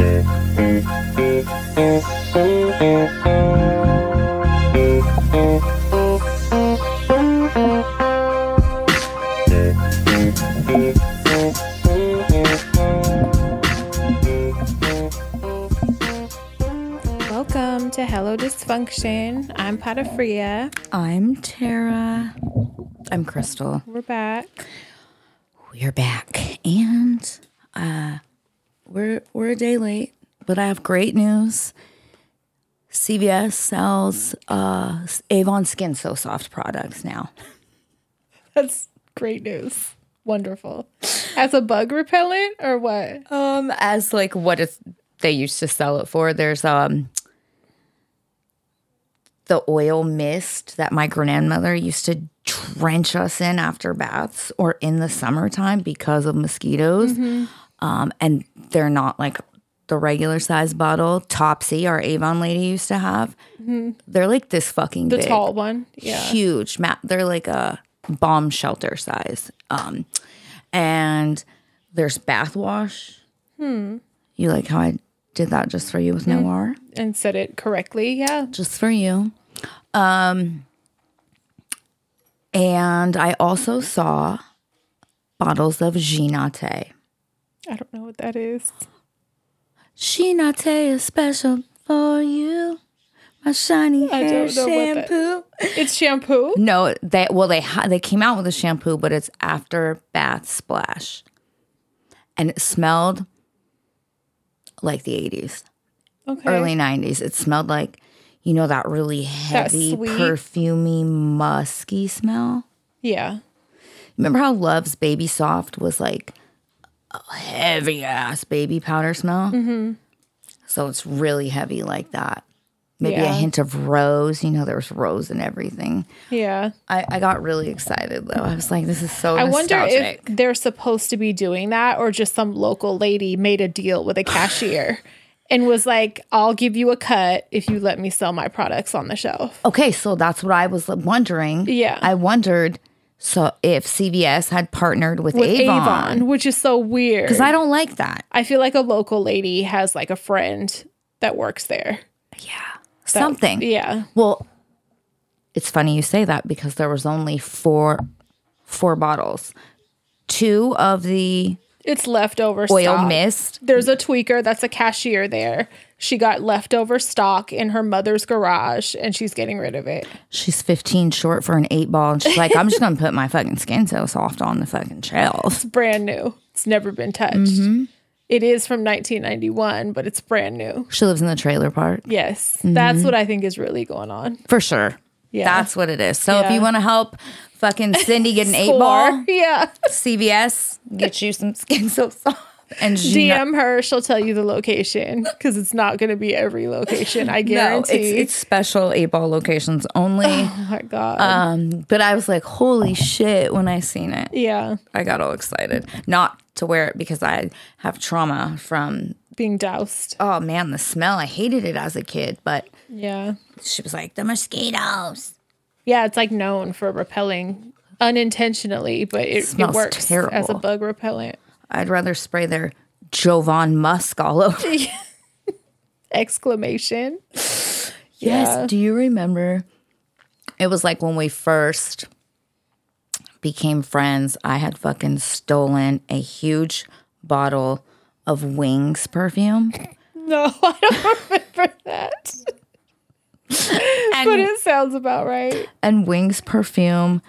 Welcome to Hello Dysfunction. I'm Patafria. I'm Tara. I'm Crystal. We're back. We're back, and we're a day late, but I have great news. CVS sells Avon Skin So Soft products now. That's great news. Wonderful. As a bug repellent or what? As like they used to sell it for. There's the oil mist that my grandmother used to drench us in after baths or in the summertime because of mosquitoes. And they're not like the regular size bottle. Topsy, our Avon lady used to have. They're like this fucking The big. tall one? Yeah. Huge. They're like a bomb shelter size. And there's bath wash. You like how I did that just for you with no R? And said it correctly, yeah. Just for you. And I also saw bottles of Ginate. I don't know what that is. Ginate is special for you. My shiny hair shampoo. It's shampoo? No, they came out with a shampoo, but it's after bath splash. And it smelled like the 80s. Okay. Early 90s. It smelled like, you know, that really heavy, perfumey, musky smell. Yeah. Remember how Love's Baby Soft was like a heavy ass baby powder smell? So it's really heavy like that. Maybe a hint of rose. You know, there was rose in everything. Yeah. I got really excited though. I was like, this is so I nostalgic. wonder if they're supposed to be doing that or just some local lady made a deal with a cashier and was like, I'll give you a cut if you let me sell my products on the shelf. Okay, so that's what I was wondering. Yeah. I wondered if CVS had partnered with Avon. Which is so weird. Because I don't like that. I feel like a local lady has like a friend that works there. Yeah. Something. Yeah. Well, it's funny you say that because there was only four bottles. 2 of the It's leftover oil stock. mist. There's a tweaker that's a cashier there. She got leftover stock in her mother's garage and she's getting rid of it. She's 15 short for an 8-ball. And she's like, I'm just going to put my fucking Skin So Soft on the fucking shelf. It's brand new. It's never been touched. It is from 1991, but it's brand new. She lives in the trailer park. Yes. That's what I think is really going on. For sure. Yeah. That's what it is. So if you want to help fucking Cindy get an 8-ball, Or, yeah. CVS, get you some Skin So Soft. And DM her. She'll tell you the location because it's not going to be every location. I guarantee. No, it's special 8-ball locations only. Oh my God. But I was like, holy shit, when I seen it. Yeah. I got all excited. Not to wear it because I have trauma from Being doused. oh man, the smell. I hated it as a kid, but Yeah. she was like, the mosquitoes. Yeah, it's like known for repelling unintentionally, but it Smells works terrible. as a bug repellent. I'd rather spray their Jovan Musk all over. Exclamation. Yes. Yeah. Do you remember? It was like when we first became friends, I had fucking stolen a huge bottle of Wings perfume. No, I don't remember that. But it sounds about right. And Wings perfume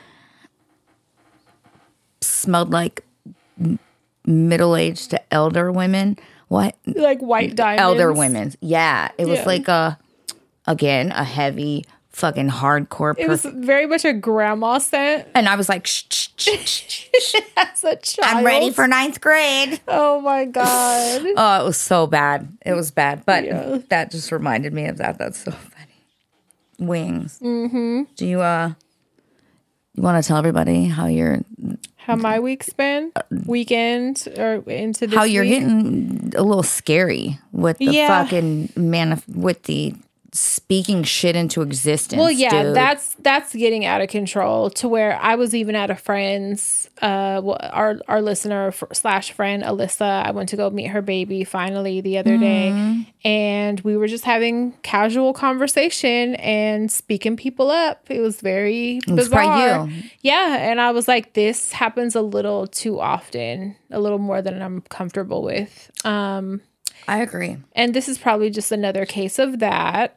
smelled like middle-aged to elder women. What? Like white diamonds. Elder women. Yeah. It was Yeah. like a heavy fucking hardcore It was perfume. very much a grandma scent And I was like, shh, shh, shh, shh. as a child. I'm ready for 9th grade. Oh my God. Oh, it was so bad. It was bad. But Yeah. that just reminded me of that. That's so funny. Wings. Mm-hmm. Do you want to tell everybody how my week's been? Weekend or into this how you're week? getting a little scary with the Yeah. fucking with the speaking shit into existence. Well, yeah, dude. that's getting out of control to where I was even at a friend's, our listener slash friend Alyssa. I went to go meet her baby finally the other day, and we were just having casual conversation and speaking people up. It was very bizarre. Yeah, and I was like, this happens a little too often, a little more than I'm comfortable with. I agree. And this is probably just another case of that.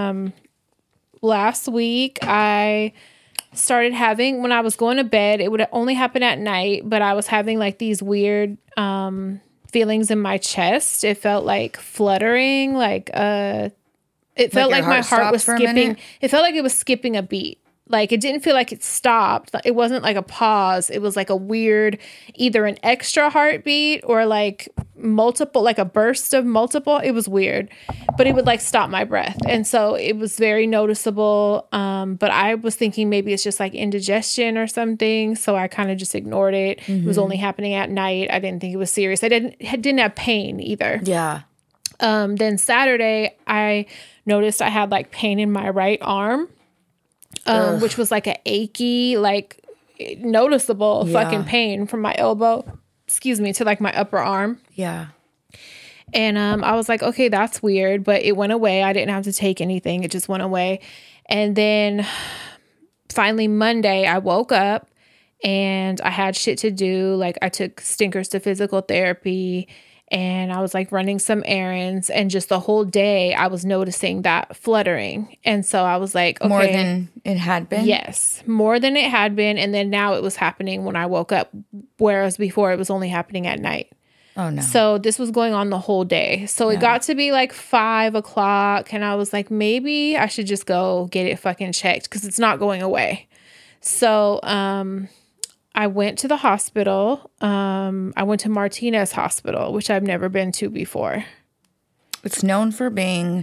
Last week I started having, when I was going to bed, it would only happen at night, but I was having like these weird feelings in my chest. It felt like fluttering, it felt like my heart was skipping. It felt like it was skipping a beat. Like, it didn't feel like it stopped. It wasn't like a pause. It was like a weird, either an extra heartbeat or like multiple, like a burst of multiple. It was weird, but it would like stop my breath. And so it was very noticeable. But I was thinking maybe it's just like indigestion or something. So I kind of just ignored it. It was only happening at night. I didn't think it was serious. I didn't have pain either. Yeah. Then Saturday, I noticed I had like pain in my right arm. Which was like a achy, like noticeable fucking pain from my elbow, to like my upper arm. Yeah. And I was like, okay, that's weird, but it went away. I didn't have to take anything. It just went away. And then finally Monday, I woke up and I had shit to do. Like, I took stinkers to physical therapy, and I was like running some errands, and just the whole day I was noticing that fluttering. And so I was like, okay. More than it had been? Yes, more than it had been. And then now it was happening when I woke up, whereas before it was only happening at night. Oh, no. So this was going on the whole day. So it got to be like 5 o'clock, and I was like, maybe I should just go get it fucking checked because it's not going away. So I went to the hospital. I went to Martinez Hospital, which I've never been to before. It's known for being,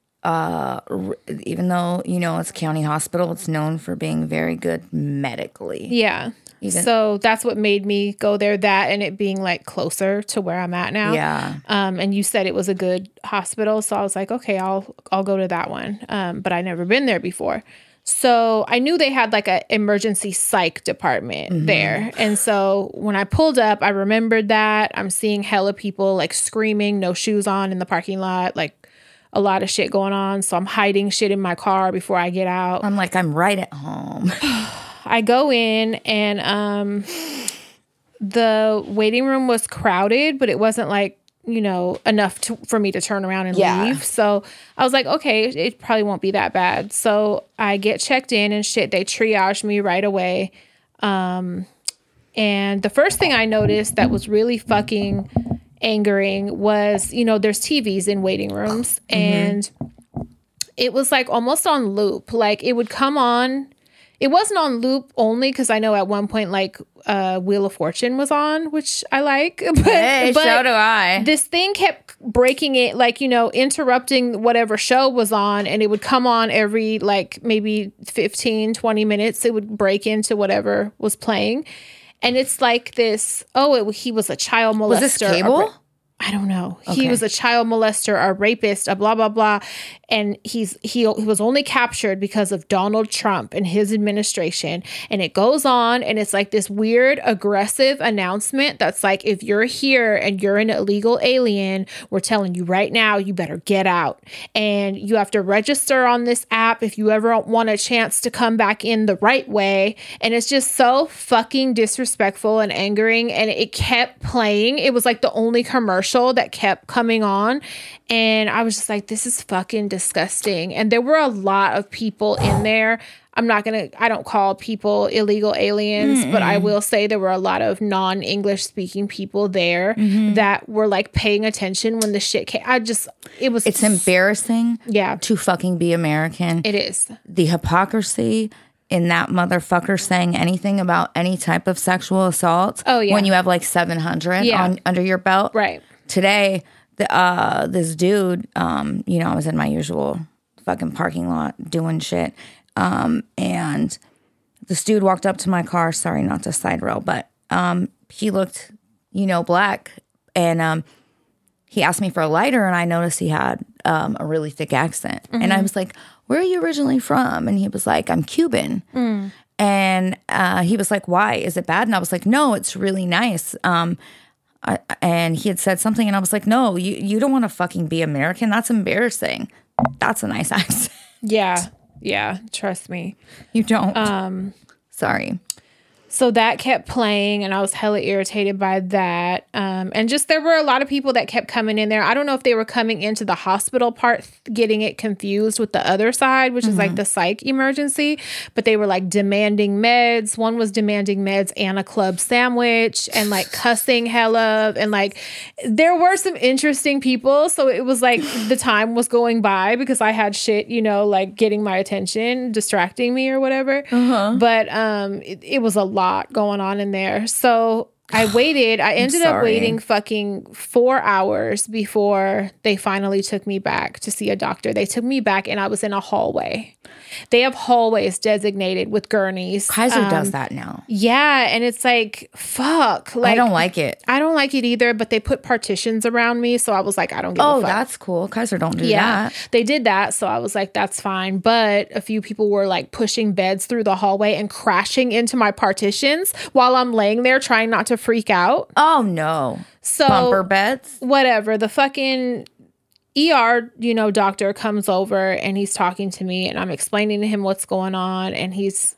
even though, it's a county hospital, it's known for being very good medically. Yeah. So that's what made me go there, that and it being like closer to where I'm at now. Yeah. And you said it was a good hospital. So I was like, okay, I'll go to that one. But I'd never been there before. So I knew they had like an emergency psych department there. And so when I pulled up, I remembered that. I'm seeing hella people like screaming, no shoes on in the parking lot, like a lot of shit going on. So I'm hiding shit in my car before I get out. I'm like, I'm right at home. I go in, and the waiting room was crowded, but it wasn't like, enough for me to turn around and leave. So I was like, okay, it probably won't be that bad. So I get checked in and shit. They triaged me right away. And the first thing I noticed that was really fucking angering was, there's TVs in waiting rooms, and it was like almost on loop. Like, it would come on. It wasn't on loop only because I know at one point, like, Wheel of Fortune was on, which I like. But so do I. This thing kept breaking it, like, interrupting whatever show was on, and it would come on every, like, maybe 15, 20 minutes. It would break into whatever was playing. And it's like this, he was a child molester. Was this cable? I don't know. Okay. He was a child molester, a rapist, a blah, blah, blah. And he was only captured because of Donald Trump and his administration. And it goes on, and it's like this weird, aggressive announcement that's like, if you're here and you're an illegal alien, we're telling you right now, you better get out. And you have to register on this app if you ever want a chance to come back in the right way. And it's just so fucking disrespectful and angering. And it kept playing. It was like the only commercial that kept coming on. And I was just like, this is fucking disgusting. And there were a lot of people in there. I don't call people illegal aliens, but I will say there were a lot of non-English speaking people there that were like paying attention when the shit came. It's embarrassing. Yeah. To fucking be American. It is. The hypocrisy in that motherfucker saying anything about any type of sexual assault. Oh, yeah. When you have like 700 under your belt. Right. Today, this dude, I was in my usual fucking parking lot doing shit. And this dude walked up to my car. Sorry, not to side rail, but he looked, black. And he asked me for a lighter, and I noticed he had a really thick accent. And I was like, where are you originally from? And he was like, I'm Cuban. And he was like, why? Is it bad? And I was like, no, it's really nice. And he had said something, and I was like, no, you don't want to fucking be American. That's embarrassing. That's a nice accent. Yeah. Trust me. You don't. Sorry. So that kept playing, and I was hella irritated by that. And just there were a lot of people that kept coming in there. I don't know if they were coming into the hospital part, getting it confused with the other side, which is like the psych emergency. But they were like demanding meds. One was demanding meds and a club sandwich, and like cussing hella. And like there were some interesting people. So it was like the time was going by because I had shit, like getting my attention, distracting me or whatever. But it was a lot going on in there. So I waited. I ended up waiting fucking 4 hours before they finally took me back to see a doctor. They took me back, and I was in a hallway. They have hallways designated with gurneys. Kaiser does that now. Yeah, and it's like, fuck. Like, I don't like it. I don't like it either, but they put partitions around me, so I was like, I don't give a fuck. Oh, that's cool. Kaiser don't do that. They did that, so I was like, that's fine. But a few people were like pushing beds through the hallway and crashing into my partitions while I'm laying there trying not to freak out. Oh, no. So bumper beds? Whatever. The fucking ER, doctor comes over, and he's talking to me, and I'm explaining to him what's going on. And he's,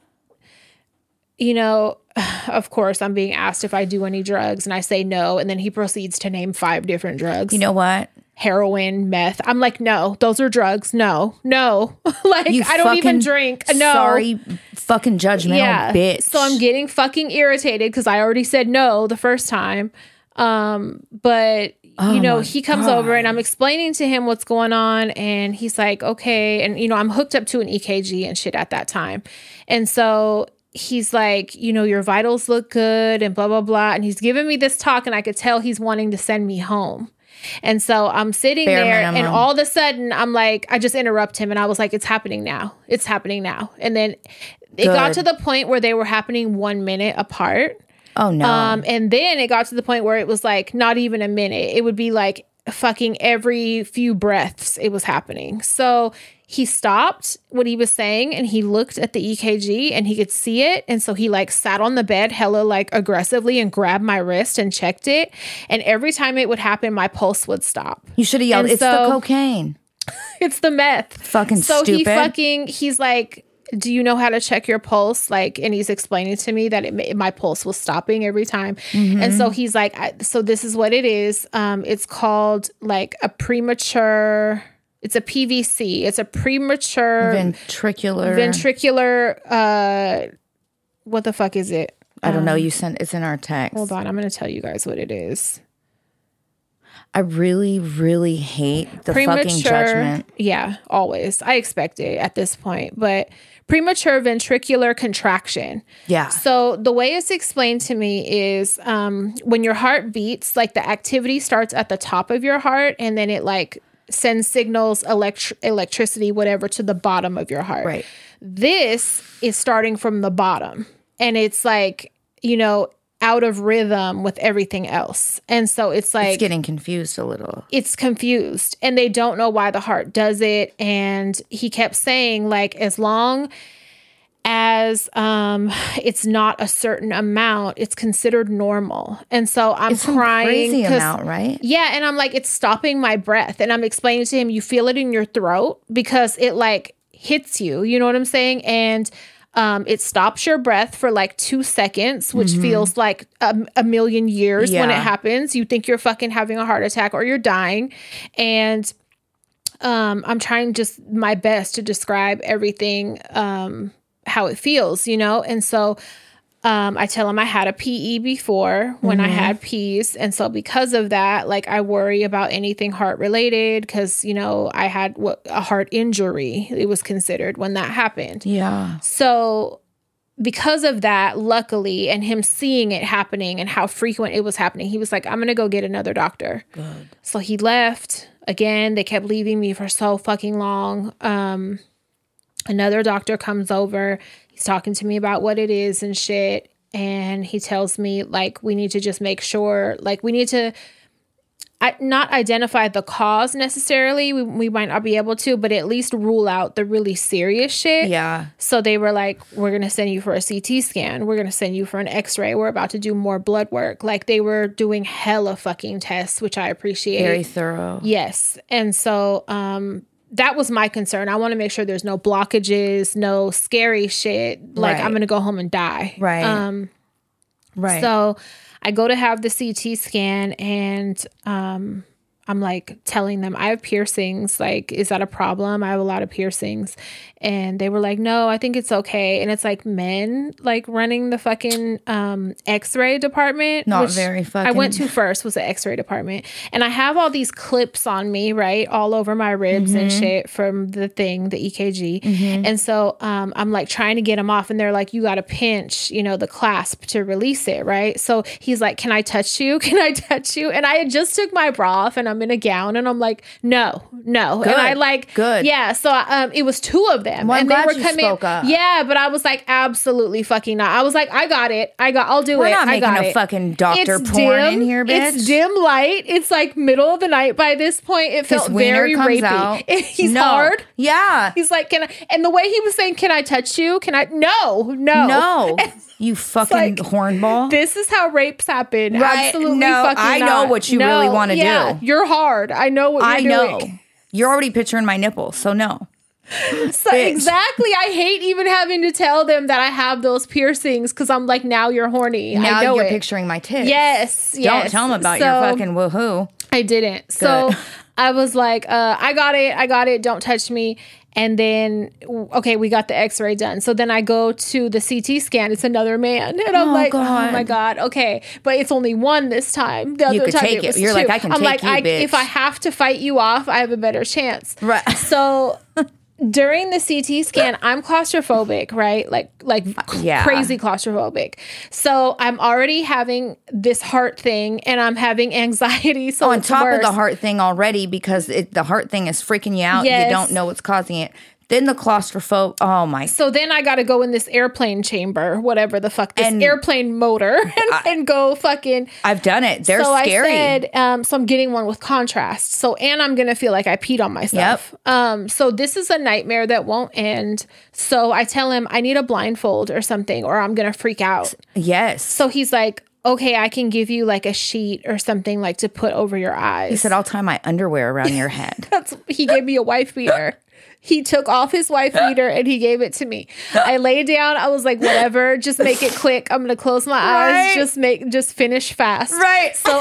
of course, I'm being asked if I do any drugs, and I say no. And then he proceeds to name 5 different drugs. You know what? Heroin, meth. I'm like, no, those are drugs. No. Like, I don't even drink. No. Sorry, fucking judgmental bitch. So I'm getting fucking irritated because I already said no the first time. But he comes over, and I'm explaining to him what's going on, and he's like, okay. And, I'm hooked up to an EKG and shit at that time. And so he's like, your vitals look good and blah, blah, blah. And he's giving me this talk, and I could tell he's wanting to send me home. And so I'm sitting there, and all of a sudden I'm like, I just interrupt him, and I was like, it's happening now. It's happening now. And then it got to the point where they were happening 1 minute apart. Oh, no. And then it got to the point where it was like not even a minute. It would be like fucking every few breaths it was happening. So he stopped what he was saying, and he looked at the EKG, and he could see it. And so he like sat on the bed hella like aggressively and grabbed my wrist and checked it. And every time it would happen, my pulse would stop. You should have yelled, it's the cocaine. It's the meth. Fucking stupid. He's like, do you know how to check your pulse? Like, and he's explaining to me that my pulse was stopping every time. And so he's like, so this is what it is. It's called like a premature, it's a PVC. It's a premature ventricular, what the fuck is it? I don't know. It's in our text. Hold on. I'm going to tell you guys what it is. I really, really hate the fucking judgment. Yeah, always. I expect it at this point. But premature ventricular contraction. Yeah. So the way it's explained to me is when your heart beats, like the activity starts at the top of your heart, and then it like sends signals, electricity, whatever, to the bottom of your heart. Right. This is starting from the bottom. And it's like, out of rhythm with everything else. And so it's like... It's getting confused a little. It's confused. And they don't know why the heart does it. And he kept saying, like, as long as it's not a certain amount, it's considered normal. And so I'm crying. Crazy amount, right? Yeah. And I'm like, it's stopping my breath. And I'm explaining to him, you feel it in your throat because it like hits you. You know what I'm saying? And... it stops your breath for like 2 seconds, which feels like a million years when it happens. You think you're fucking having a heart attack or you're dying. And I'm trying just my best to describe everything, how it feels, And so I tell him I had a PE before when I had P's. And so because of that, like I worry about anything heart related because, I had a heart injury. It was considered when that happened. Yeah. So because of that, luckily, and him seeing it happening and how frequent it was happening, he was like, I'm going to go get another doctor. Good. So he left. Again, they kept leaving me for so fucking long. Another doctor comes over. He's talking to me about what it is and shit. And he tells me, like, we need to just make sure, like, not identify the cause necessarily. We might not be able to, but at least rule out the really serious shit. Yeah. So they were like, we're going to send you for a CT scan. We're going to send you for an x-ray. We're about to do more blood work. Like they were doing hella fucking tests, which I appreciate. Very thorough. Yes. And so that was my concern. I want to make sure there's no blockages, no scary shit. Like I'm going to go home and die. Right. Right. So I go to have the CT scan and I'm like telling them I have piercings. Like, is that a problem? I have a lot of piercings. And they were like, no, I think it's okay. And it's like men like running the fucking x-ray department. Not very fucking. I went to first was the x-ray department. And I have all these clips on me, right? All over my ribs and shit from the thing, the EKG. And so I'm like trying to get them off. And they're like, you got to pinch, the clasp to release it, right? So he's like, can I touch you? Can I touch you? And I had just took my bra off and I'm in a gown and I'm like, no. Good. And I like, good. Yeah. So it was two of them. Well, and I'm they glad were you coming. spoke up. Yeah, but I was like, absolutely fucking not. I was like, I'll do We're it. not I got making it. a fucking doctor It's porn dim. in here, bitch. It's dim light. It's like middle of the night by this point. It felt very comes rapey. out. He's No. hard. Yeah. He's like, can I? And the way he was saying, can I touch you? Can I? No. No. You fucking like, hornball. This is how rapes happen. Right. Absolutely No, fucking I know not. what you really wanna do. You're hard. I know what you're know. doing. You're already picturing my nipples, so no. So exactly. I hate even having to tell them that I have those piercings because I'm like, now you're horny. Now I know you're it. picturing my tits. Yes. Don't tell them about your fucking woohoo. I didn't. So I was like, I got it. Don't touch me. And then, okay, we got the x-ray done. So then I go to the CT scan. It's another man. And I'm like, God. oh my God. Okay. But it's only one this time. The You other could time take it. was You're two. like, I can I'm take like, you, bitch. if I have to fight you off, I have a better chance. Right. So during the CT scan, I'm claustrophobic, right? Like crazy claustrophobic. So I'm already having this heart thing and I'm having anxiety. So On it's top worse. of the heart thing already, because the heart thing is freaking you out. Yes. You don't know what's causing it. Then the claustrophobic. Oh my. So then I got to go in this airplane chamber, whatever the fuck, this And airplane motor and go fucking. I've done it. They're so scary. I said, so I'm getting one with contrast. So, and I'm going to feel like I peed on myself. So this is a nightmare that won't end. So I tell him I need a blindfold or something, or I'm going to freak out. Yes. So he's like, okay, I can give you like a sheet or something like to put over your eyes. He said, I'll tie my underwear around your head. He gave me a wife beater. He took off his wife beater and he gave it to me. I laid down. I was like, whatever, just make it quick. I'm gonna close my eyes. Just finish fast. Right. So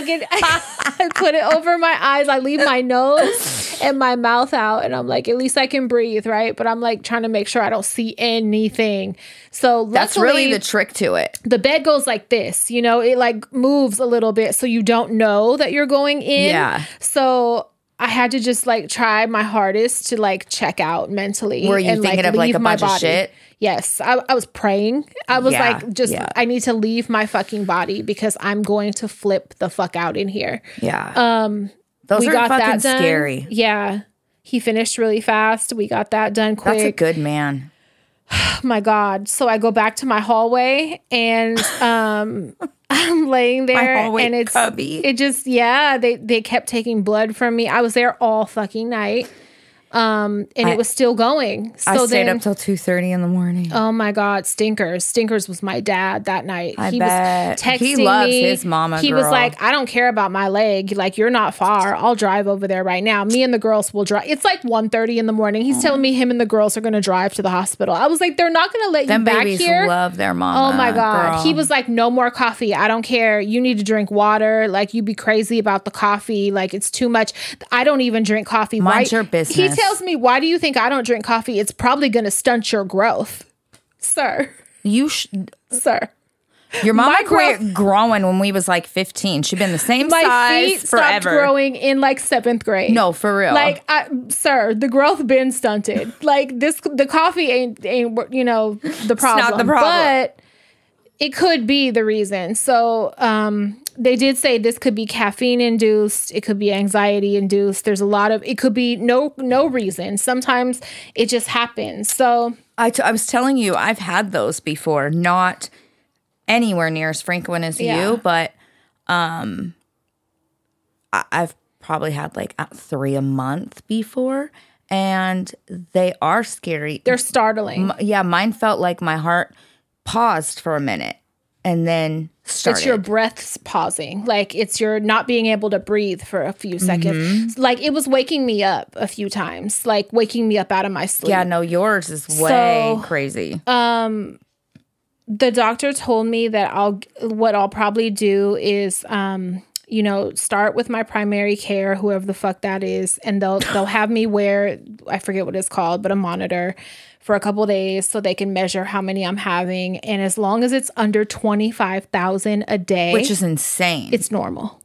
I put it over my eyes. I leave my nose and my mouth out, and I'm like, at least I can breathe, right? But I'm like trying to make sure I don't see anything. So That's really the trick to it. The bed goes like this, it like moves a little bit, so you don't know that you're going in. Yeah. So I had to just like try my hardest to like check out mentally. Were you thinking of like a bunch of shit? Yes. I was praying. I was I need to leave my fucking body because I'm going to flip the fuck out in here. Yeah. Those we are got fucking that done. scary. Yeah. He finished really fast. We got that done quick. That's a good man. Oh my God. So I go back to my hallway and I'm laying there and they kept taking blood from me. I was there all fucking night. It was still going. So I stayed up till 2:30 in the morning. Oh my God, Stinkers. Stinkers was my dad that night. I he bet. was texting He loves me. his mama, He was girl. like, I don't care about my leg. Like, you're not far. I'll drive over there right now. Me and the girls will drive. It's like 1:30 in the morning. He's telling me him and the girls are going to drive to the hospital. I was like, they're not going to let Them you back babies here. love their mama. Oh my God. girl. He was like, no more coffee. I don't care. You need to drink water. Like, you be crazy about the coffee. Like, it's too much. I don't even drink coffee. Mind your business. He tells me, why do you think I don't drink coffee? It's probably going to stunt your growth. Sir. Sir. Your mama My growth- quit growing when we was like 15. She'd been the same My size feet forever. stopped growing in like 7th grade. No, for real. Like, sir, the growth been stunted. Like the coffee ain't the problem. not the problem. But it could be the reason. So they did say this could be caffeine induced. It could be anxiety induced. There's a lot of, it could be no reason. Sometimes it just happens. So I was telling you, I've had those before. Not anywhere near as frequent as you, but I I've probably had like 3 a month before, and they are scary. They're startling. Mine felt like my heart paused for a minute and then started. It's your breaths pausing. Like it's your not being able to breathe for a few seconds. Like it was waking me up a few times, like waking me up out of my sleep. Yeah, no, yours is way crazy. The doctor told me that what I'll probably do is start with my primary care, whoever the fuck that is, and they'll have me wear, I forget what it's called, but a monitor for a couple of days so they can measure how many I'm having. And as long as it's under 25,000 a day, which is insane, it's normal.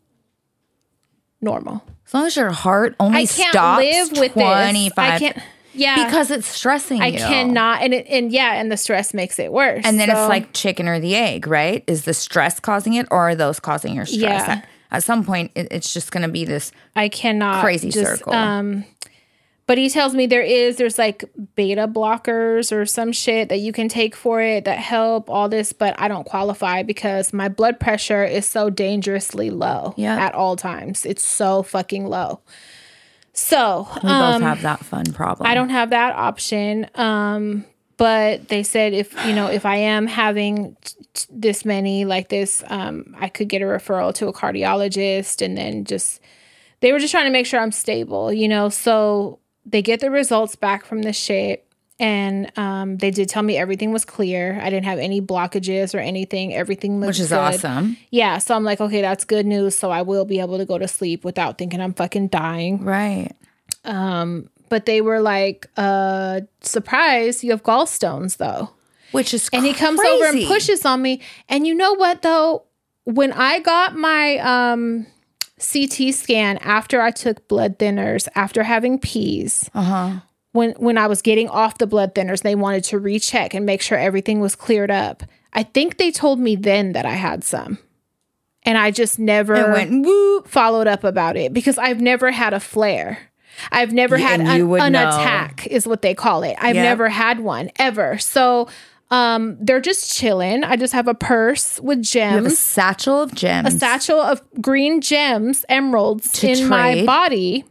As long as your heart only stops live with 25. I can't. Yeah, because it's stressing you. I cannot, and the stress makes it worse. And then it's like chicken or the egg, right? Is the stress causing it, or are those causing your stress? Yeah. At some point, it's just going to be this crazy circle. But he tells me there's like beta blockers or some shit that you can take for it that help all this, but I don't qualify because my blood pressure is so dangerously low at all times. It's so fucking low. So we both have that fun problem. I don't have that option. But they said if I am having this many like this, I could get a referral to a cardiologist, and then they were just trying to make sure I'm stable, so they get the results back from the shit. And they did tell me everything was clear. I didn't have any blockages or anything. Everything looks good. Which is awesome. Yeah. So I'm like, okay, that's good news. So I will be able to go to sleep without thinking I'm fucking dying. Right. But they were like, surprise, you have gallstones though. Which is And he comes over and pushes on me. And you know what though? When I got my CT scan after I took blood thinners, after having P's, when I was getting off the blood thinners, they wanted to recheck and make sure everything was cleared up. I think they told me then that I had some. And I just never followed up about it because I've never had a flare. I've never had an attack is what they call it. I've never had one ever. So they're just chilling. I just have a purse with gems. You have a satchel of gems. A satchel of green gems, emeralds in my body.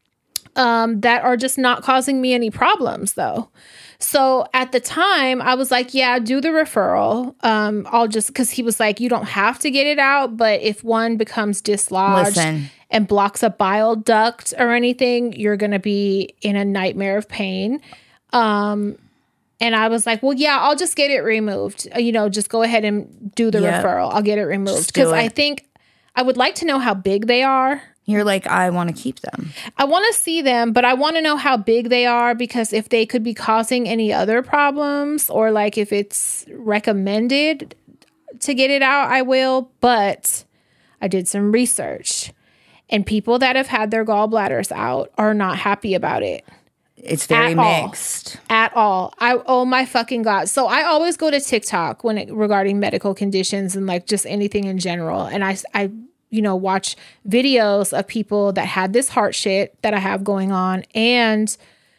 That are just not causing me any problems though. So at the time I was like, yeah, do the referral. I'll just, cause he was like, you don't have to get it out, but if one becomes dislodged and blocks a bile duct or anything, you're going to be in a nightmare of pain. And I was like, well, yeah, I'll just get it removed. Just go ahead and do the referral. I'll get it removed. Cause I think I would like to know how big they are. You're like, I want to keep them. I want to see them, but I want to know how big they are because if they could be causing any other problems or like if it's recommended to get it out, I will. But I did some research and people that have had their gallbladders out are not happy about it. It's very mixed. At all. Oh my fucking God. So I always go to TikTok regarding medical conditions and like just anything in general. And I watch videos of people that had this heart shit that I have going on. And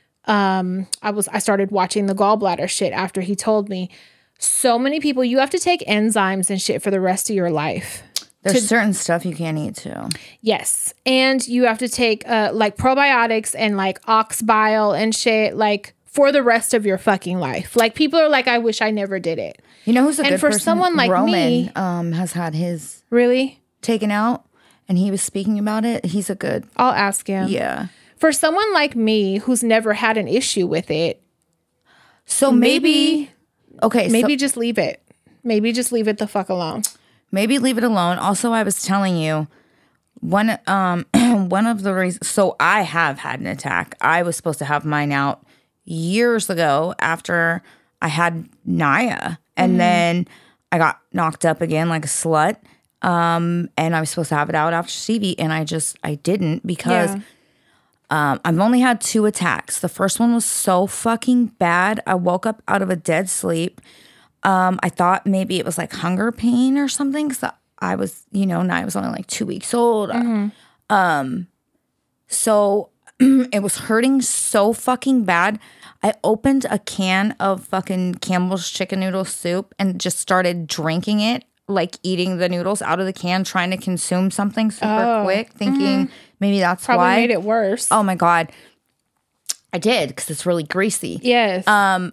I started watching the gallbladder shit after he told me. So many people, you have to take enzymes and shit for the rest of your life. There's certain stuff you can't eat too. Yes. And you have to take like probiotics and like ox bile and shit like for the rest of your fucking life. Like people are like, I wish I never did it. You know who's a good person? And for someone like me. Roman has had his. Really? Taken out, and he was speaking about it. He's a good. I'll ask him. Yeah. For someone like me who's never had an issue with it. So maybe just leave it. Maybe just leave it the fuck alone. Maybe leave it alone. Also, I was telling you one of the reasons. So I have had an attack. I was supposed to have mine out years ago after I had Naya, and then I got knocked up again like a slut. And I was supposed to have it out after Stevie, and I didn't because I've only had 2 attacks. The first one was so fucking bad. I woke up out of a dead sleep. I thought maybe it was like hunger pain or something because I was, I was only like 2 weeks old. So it was hurting so fucking bad. I opened a can of fucking Campbell's chicken noodle soup and just started drinking it like eating the noodles out of the can, trying to consume something super quick, thinking maybe that's Probably why. made it worse. Oh my God. I did, because it's really greasy. Yes.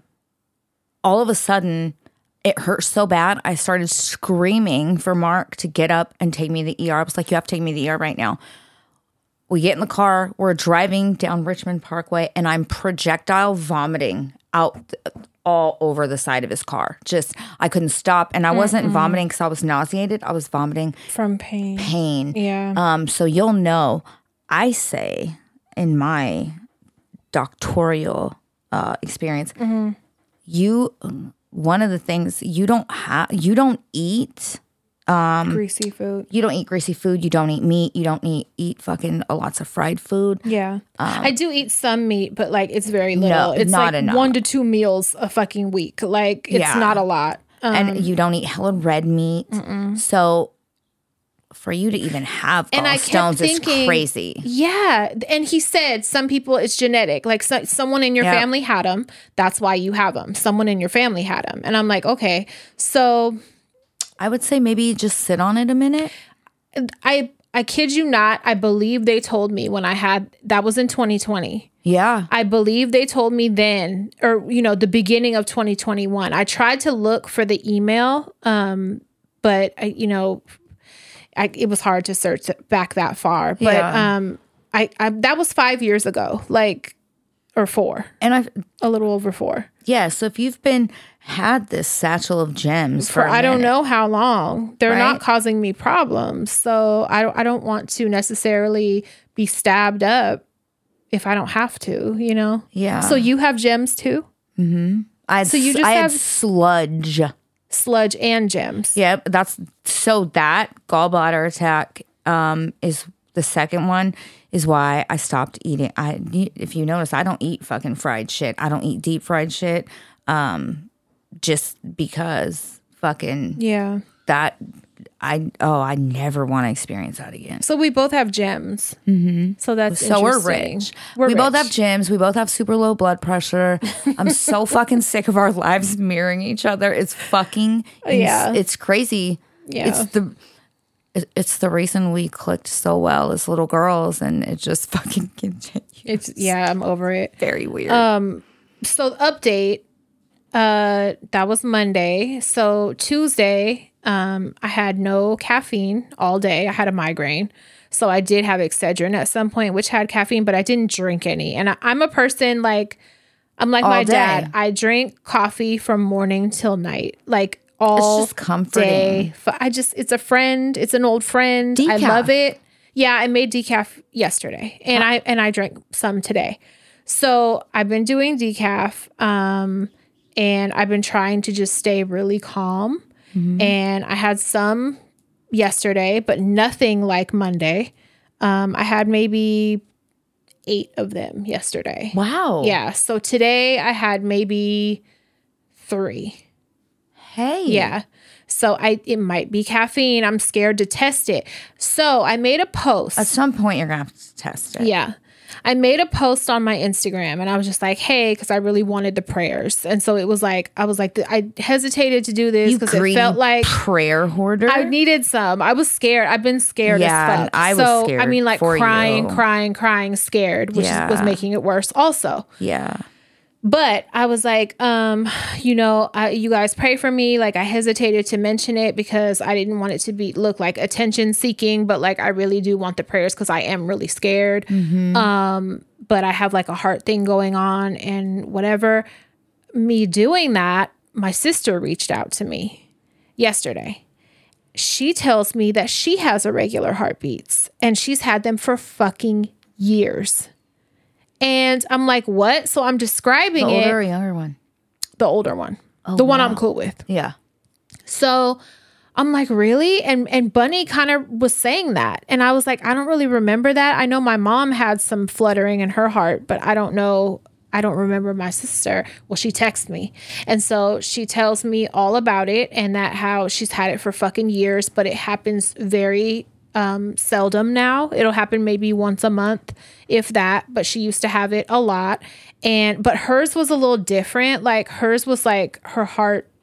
All of a sudden, it hurt so bad. I started screaming for Mark to get up and take me to the ER. I was like, you have to take me to the ER right now. We get in the car. We're driving down Richmond Parkway, and I'm projectile vomiting out all over the side of his car. Just, I couldn't stop. And I wasn't vomiting because I was nauseated. I was vomiting from pain. Yeah. So you'll know, I say in my doctoral experience, one of the things you don't eat Greasy food. You don't eat greasy food. You don't eat meat. You don't eat fucking lots of fried food. Yeah. I do eat some meat, but like it's very little. No, it's not like enough. 1 to 2 meals a fucking week. Like it's not a lot. And you don't eat hella red meat. So for you to even have gallstones is crazy. Yeah. And he said some people it's genetic. Like someone in your family had them. That's why you have them. Someone in your family had them. And I'm like, okay. So I would say maybe just sit on it a minute. I kid you not. I believe they told me when that was in 2020. Yeah. I believe they told me then, or, the beginning of 2021. I tried to look for the email, but, it was hard to search back that far. But that was 5 years ago, or 4. And a little over 4. Yeah. So if you've had this satchel of gems for I don't know how long, they're not causing me problems. So I don't want to necessarily be stabbed up if I don't have to, Yeah. So you have gems too? Mm-hmm. I had sludge and gems. Yeah. That gallbladder attack is the second one. Is why I stopped eating. If you notice, I don't eat fucking fried shit. I don't eat deep fried shit. Just because fucking that I never want to experience that again. So we both have gems. Mm-hmm. So that's so we're rich. We both have gems. We both have super low blood pressure. I'm so fucking sick of our lives mirroring each other. It's fucking it's crazy. Yeah. It's the reason we clicked so well as little girls, and it just fucking continues. I'm over it. Very weird. So the update, that was Monday. So Tuesday, I had no caffeine all day. I had a migraine. So I did have Excedrin at some point, which had caffeine, but I didn't drink any. And I'm a person I'm like my dad. I drink coffee from morning till night. All it's just comforting. Day. It's a friend. It's an old friend. Decaf. I love it. Yeah, I made decaf yesterday, and I drank some today. So I've been doing decaf, and I've been trying to just stay really calm. Mm-hmm. And I had some yesterday, but nothing like Monday. I had maybe 8 of them yesterday. Wow. Yeah. So today I had maybe 3. Hey. Yeah. So it might be caffeine. I'm scared to test it. So I made a post. At some point you're going to have to test it. Yeah. I made a post on my Instagram and I was just like, hey, because I really wanted the prayers. And so I was like, I hesitated to do this because it felt like prayer hoarder. I needed some. I was scared. I've been scared as fuck. I was scared. I mean, crying, scared, which was making it worse also. Yeah. But I was like, you guys pray for me. I hesitated to mention it because I didn't want it to look like attention seeking, but I really do want the prayers because I am really scared. Mm-hmm. But I have a heart thing going on and whatever. Me doing that, my sister reached out to me yesterday. She tells me that she has irregular heartbeats and she's had them for fucking years. And I'm like, what? So I'm describing the older or younger one? The older one. The one I'm cool with. Yeah. So I'm like, really? And Bunny kind of was saying that. And I was like, I don't really remember that. I know my mom had some fluttering in her heart, but I don't know. I don't remember my sister. Well, she texted me. And so she tells me all about it and that how she's had it for fucking years, but it happens very seldom now. It'll happen maybe once a month, if that, but she used to have it a lot. But hers was a little different. Hers was her heart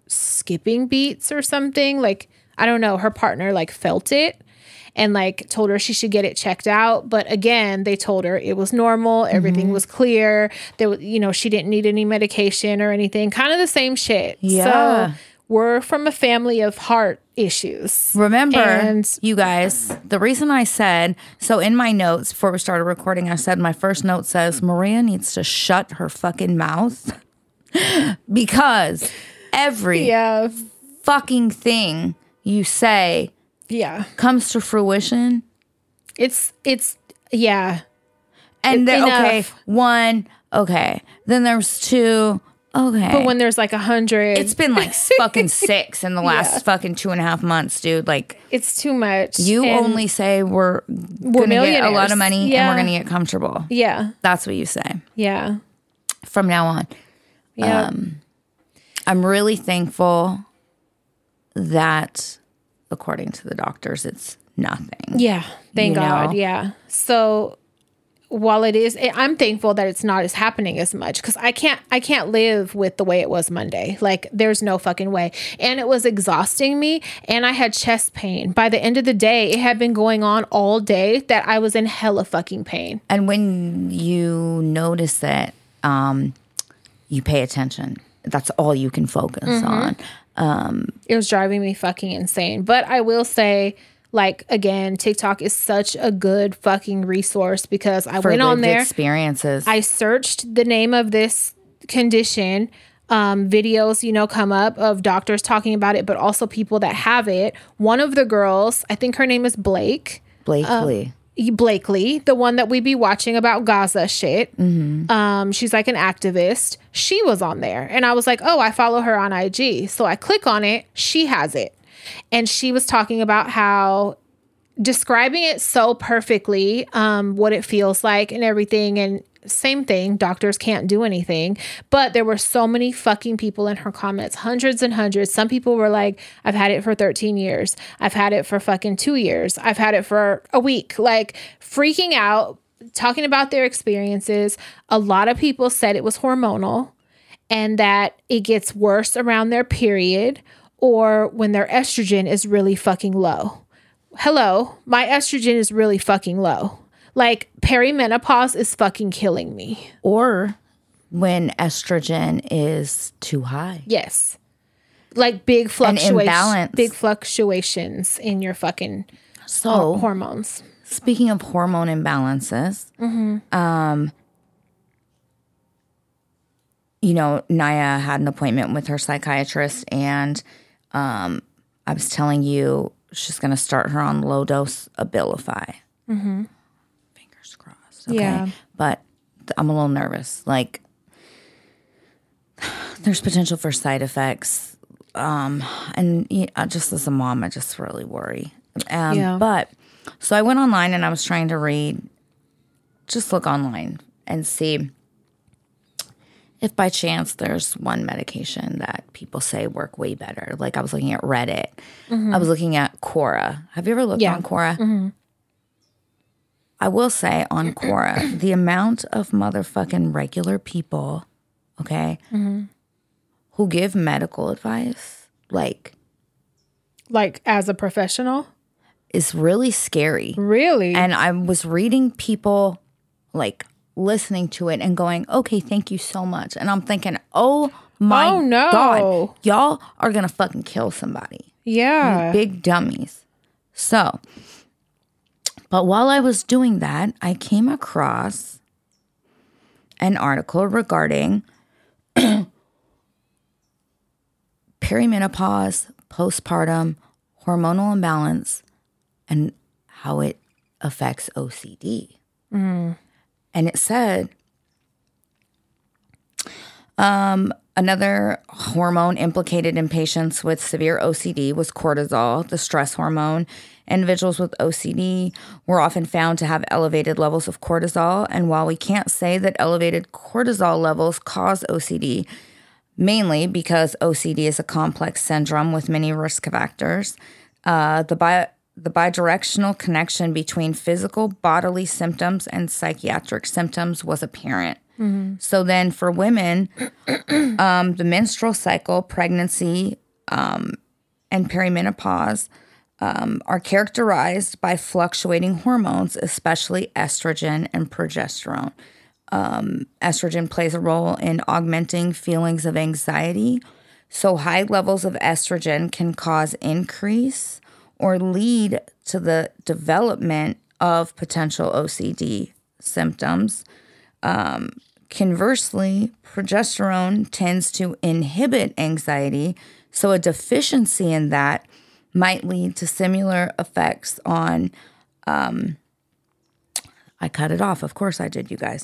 skipping beats or something. Like, I don't know, her partner like felt it and like told her she should get it checked out. But again, they told her it was normal. Everything was clear. There was, you know, she didn't need any medication or anything. Kind of the same shit. Yeah. So we're from a family of heart issues. Remember, you guys, the reason I said, so in my notes before we started recording, I said my first note says Maria needs to shut her fucking mouth because every fucking thing you say comes to fruition. It's yeah. And then, okay, one, okay. Then there's two, okay. But when there's like 100. It's been like fucking 6 in the last fucking 2.5 months, dude. Like, it's too much. You only say we're gonna get a lot of money and we're gonna get comfortable. Yeah. That's what you say. Yeah. From now on. Yeah. I'm really thankful that according to the doctors, it's nothing. Yeah. Thank God. Yeah. So while it is, I'm thankful that it's not as happening as much because I can't live with the way it was Monday. Like, there's no fucking way. And it was exhausting me and I had chest pain. By the end of the day, it had been going on all day that I was in hella fucking pain. And when you notice it, you pay attention. That's all you can focus on. It was driving me fucking insane. But I will say, like, again, TikTok is such a good fucking resource because I went on there. Experiences. I searched the name of this condition. Videos, you know, come up of doctors talking about it, but also people that have it. One of the girls, I think her name is Blakely, the one that we be watching about Gaza shit. She's like an activist. She was on there. And I was like, oh, I follow her on IG. So I click on it. She has it. And she was talking about how, describing it so perfectly, what it feels like and everything. And same thing, doctors can't do anything. But there were so many fucking people in her comments, hundreds and hundreds. Some people were like, I've had it for 13 years. I've had it for fucking 2 years. I've had it for a week. Like, freaking out, talking about their experiences. A lot of people said it was hormonal and that it gets worse around their period or when their estrogen is really fucking low. Hello, my estrogen is really fucking low. Like, perimenopause is fucking killing me. Or when estrogen is too high. Yes. Like big fluctuations in your fucking hormones. Speaking of hormone imbalances, you know, Naya had an appointment with her psychiatrist and I was telling you she's going to start her on low dose Abilify. Fingers crossed. Okay. Yeah. But I'm a little nervous. Like, there's potential for side effects. And just as a mom, I just really worry. But so I went online and I was trying to look online and see if by chance there's one medication that people say work way better. Like, I was looking at Reddit. I was looking at Quora. Have you ever looked on Quora? I will say on Quora, the amount of motherfucking regular people, okay, who give medical advice, like as a professional, is really scary. Really? And I was reading people, like, listening to it and going, okay, thank you so much. And I'm thinking, oh my God, y'all are going to fucking kill somebody. Yeah. You big dummies. So, but while I was doing that, I came across an article regarding perimenopause, postpartum, hormonal imbalance, and how it affects OCD. And it said, another hormone implicated in patients with severe OCD was cortisol, the stress hormone. Individuals with OCD were often found to have elevated levels of cortisol. And while we can't say that elevated cortisol levels cause OCD, mainly because OCD is a complex syndrome with many risk factors, the the bidirectional connection between physical bodily symptoms and psychiatric symptoms was apparent. So then for women, the menstrual cycle, pregnancy, and perimenopause are characterized by fluctuating hormones, especially estrogen and progesterone. Estrogen plays a role in augmenting feelings of anxiety. So high levels of estrogen can cause increase or lead to the development of potential OCD symptoms. Conversely, progesterone tends to inhibit anxiety, so a deficiency in that might lead to similar effects on, I cut it off. Of course I did, you guys.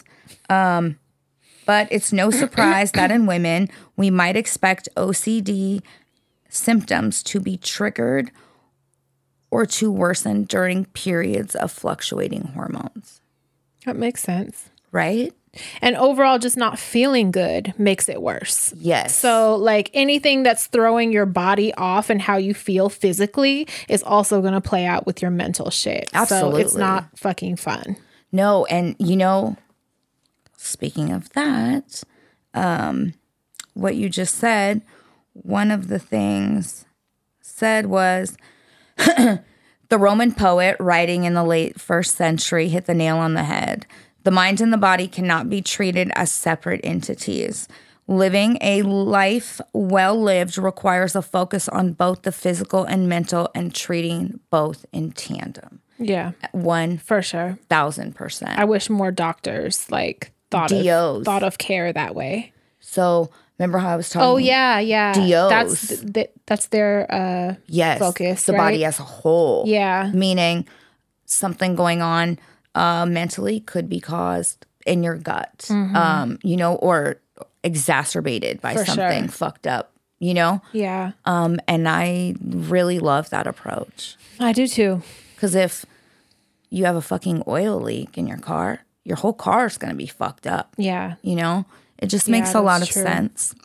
But it's no surprise that in women, we might expect OCD symptoms to be triggered or to worsen during periods of fluctuating hormones. That makes sense. Right? And overall, just not feeling good makes it worse. Yes. So, like, anything that's throwing your body off and how you feel physically is also going to play out with your mental shit. Absolutely. So it's not fucking fun. No, and speaking of that, what you just said, one of the things said was the Roman poet writing in the late 1st century hit the nail on the head. The mind and the body cannot be treated as separate entities. Living a life well lived requires a focus on both the physical and mental and treating both in tandem. Yeah. For sure. 1,000%. I wish more doctors thought of care that way. So remember how I was talking? Oh yeah. DOs. That's their focus. The body as a whole. Yeah. Meaning something going on mentally could be caused in your gut, or exacerbated by something fucked up, Yeah. And I really love that approach. I do too. Because if you have a fucking oil leak in your car, your whole car is going to be fucked up. Yeah. It just makes a lot of sense.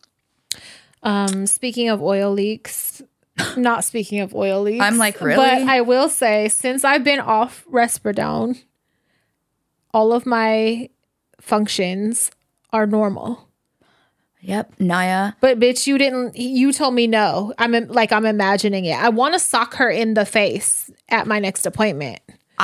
Speaking of oil leaks, not speaking of oil leaks. I'm like, really? But I will say, since I've been off Risperidone, all of my functions are normal. Yep, Naya. But bitch, you told me no. I'm imagining it. I want to sock her in the face at my next appointment.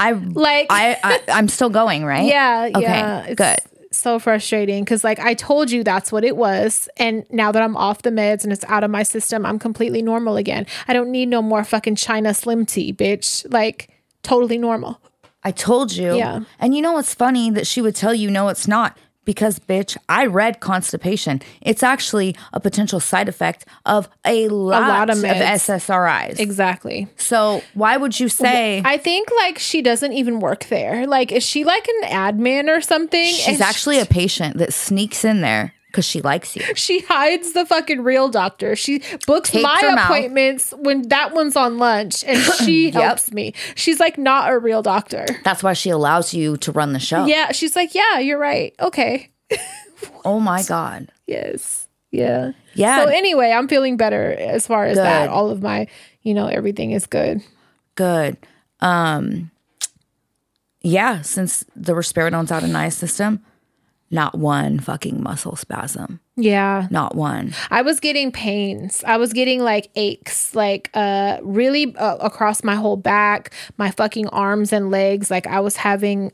I'm still going, right? Yeah. Okay, yeah. It's good. So frustrating because I told you that's what it was. And now that I'm off the meds and it's out of my system, I'm completely normal again. I don't need no more fucking China Slim tea, bitch. Totally normal. I told you. Yeah. And you know what's funny? That she would tell you, no, it's not. Because, bitch, I read constipation. It's actually a potential side effect of a lot of SSRIs. Exactly. So why would you say... I think, she doesn't even work there. Is she an admin or something? She's actually a patient that sneaks in there because she likes you. She hides the fucking real doctor. She books my appointments when that one's on lunch, and she helps me. She's not a real doctor. That's why she allows you to run the show. Yeah, she's yeah, you're right. Okay. Oh my God. Yes. Yeah. Yeah. So anyway, I'm feeling better as far as that. All of my, everything is good. Good. Yeah, since the Risperidone's out of Naya's system, not one fucking muscle spasm. Yeah. Not one. I was getting pains. I was getting aches, really across my whole back, my fucking arms and legs. I was having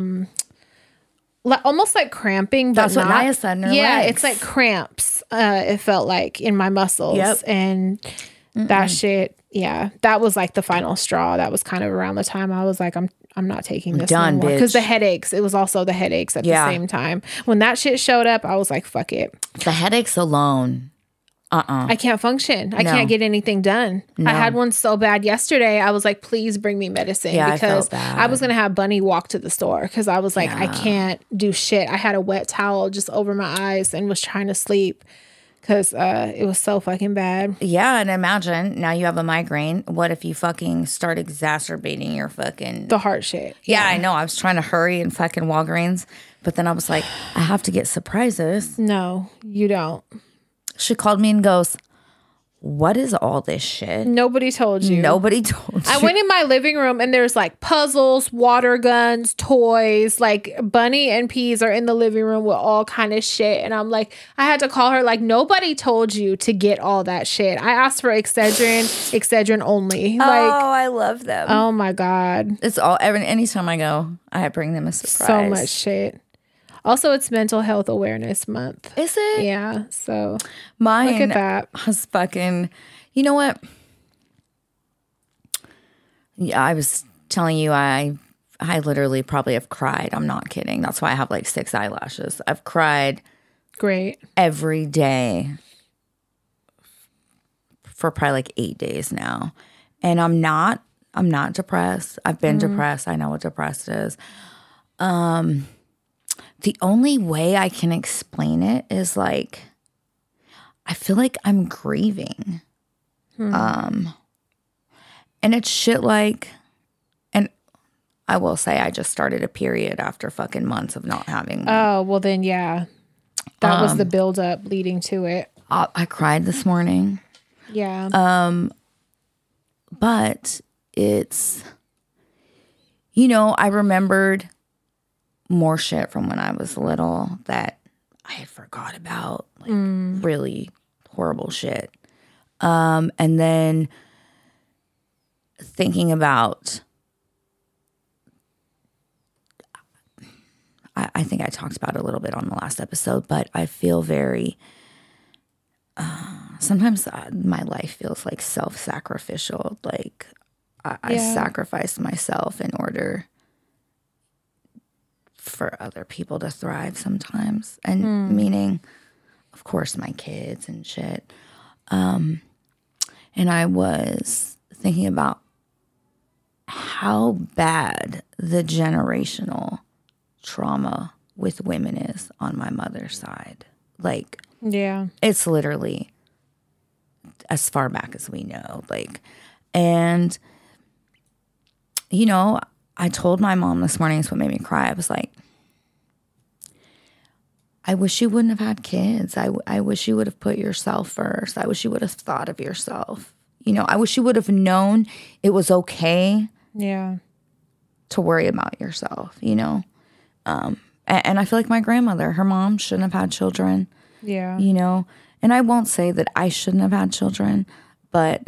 almost cramping, but that's what Naya said in her legs. It's cramps. It felt in my muscles. Yep. And that shit. Yeah, that was the final straw. That was kind of around the time I was I'm not taking this done, anymore. bitch. Because the headaches. It was also the headaches at the same time. When that shit showed up, I was fuck it. The headaches alone. I can't function. I can't get anything done. No. I had one so bad yesterday. I was please bring me medicine. Yeah, because I felt bad. I was going to have Bunny walk to the store because I was I can't do shit. I had a wet towel just over my eyes and was trying to sleep because it was so fucking bad. Yeah, and imagine now you have a migraine. What if you fucking start exacerbating your fucking... The heart shit. Yeah, I know. I was trying to hurry in fucking Walgreens, but then I was I have to get surprises. No, you don't. She called me and goes, what is all this shit? Nobody told you. Nobody told you. I went in my living room and there's like puzzles, water guns, toys. Like Bunny and Peas are in the living room with all kind of shit. And I'm like, I had to call her like, nobody told you to get all that shit. I asked for Excedrin only. Like, I love them. Oh my God. It's all, anytime I go, I bring them a surprise. So much shit. Also, it's Mental Health Awareness Month. Is it? Yeah. So mine look at that. Was fucking, you know what? Yeah, I was telling you, I literally probably have cried. I'm not kidding. That's why I have like 6 eyelashes. I've cried. Great. Every day for probably like 8 days now. And I'm not depressed. I've been depressed. I know what depressed is. The only way I can explain it is like, I feel like I'm grieving. And it's shit like, and I will say I just started a period after fucking months of not having one. Oh, well then, yeah. That was the buildup leading to it. I cried this morning. Yeah. But it's, I remembered more shit from when I was little that I had forgot about, like really horrible shit. And then thinking about, I think I talked about it a little bit on the last episode, but I feel very, sometimes my life feels like self-sacrificial. Like I sacrificed myself in order for other people to thrive sometimes. And meaning, of course, my kids and shit. And I was thinking about how bad the generational trauma with women is on my mother's side. Like, yeah, it's literally as far back as we know. Like, and, I told my mom this morning, it's what made me cry. I was like, I wish you wouldn't have had kids. I wish you would have put yourself first. I wish you would have thought of yourself. I wish you would have known it was okay to worry about yourself, And I feel like my grandmother, her mom shouldn't have had children. Yeah. And I won't say that I shouldn't have had children, but,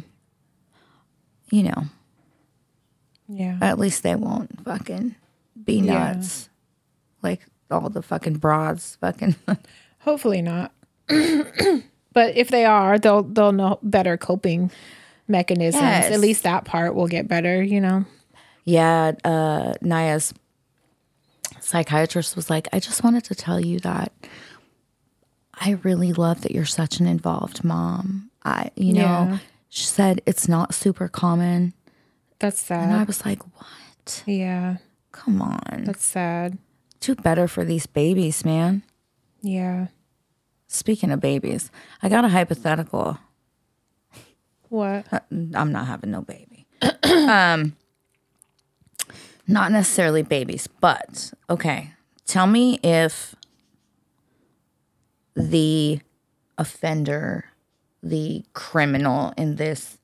Yeah. at least they won't fucking be nuts. Like all the fucking broads fucking. Hopefully not. But if they are, they'll know better coping mechanisms. Yes. At least that part will get better, Yeah, Naya's psychiatrist was like, I just wanted to tell you that I really love that you're such an involved mom. She said it's not super common. That's sad. And I was like, what? Yeah. Come on. That's sad. Do better for these babies, man. Yeah. Speaking of babies, I got a hypothetical. What? I'm not having no baby. Not necessarily babies, but okay. Tell me if the offender, the criminal in this,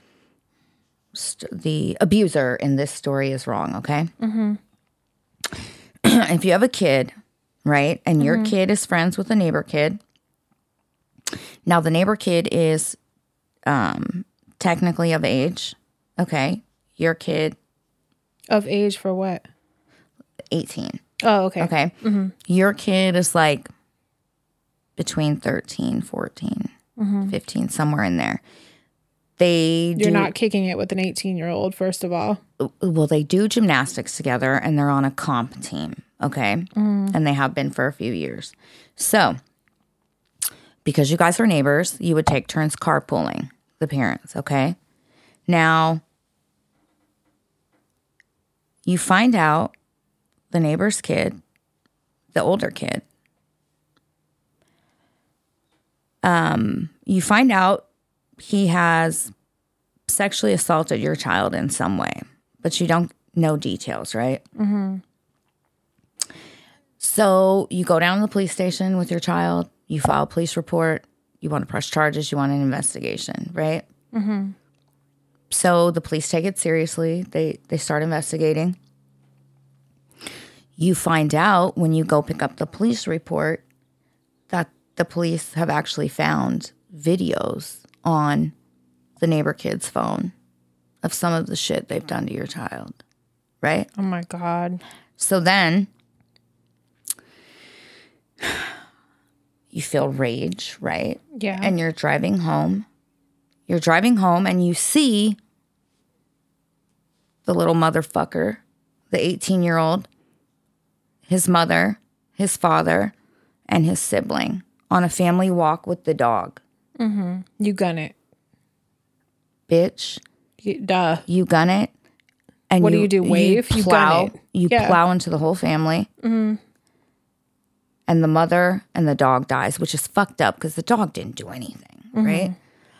the abuser in this story is wrong, okay? Mm-hmm. If you have a kid, right, and your kid is friends with a neighbor kid, now the neighbor kid is technically of age, okay? Your kid. Of age for what? 18. Oh, okay. Okay. Mm-hmm. Your kid is like between 13, 14, 15, somewhere in there. You're not kicking it with an 18-year-old, first of all. Well, they do gymnastics together and they're on a comp team, okay? And they have been for a few years. So, because you guys are neighbors, you would take turns carpooling, the parents, okay? Now, you find out the neighbor's kid, the older kid, you find out he has sexually assaulted your child in some way, but you don't know details, right? Mm-hmm. So you go down to the police station with your child, you file a police report, You want to press charges. You want an investigation, right? Mm-hmm. So the police take it seriously. They start investigating. You find out when you go pick up the police report that the police have actually found videos on the neighbor kid's phone of some of the shit they've done to your child, right? Oh my God. So then you feel rage, right? Yeah. And you're driving home. You're driving home and you see the little motherfucker, the 18-year-old, his mother, his father, and his sibling on a family walk with the dog. Mm-hmm. You gun it. Bitch. Duh. You gun it. And what do you do? Wave? You plow. You gun it. You plow into the whole family. Mm-hmm. And the mother and the dog dies, which is fucked up because the dog didn't do anything, right?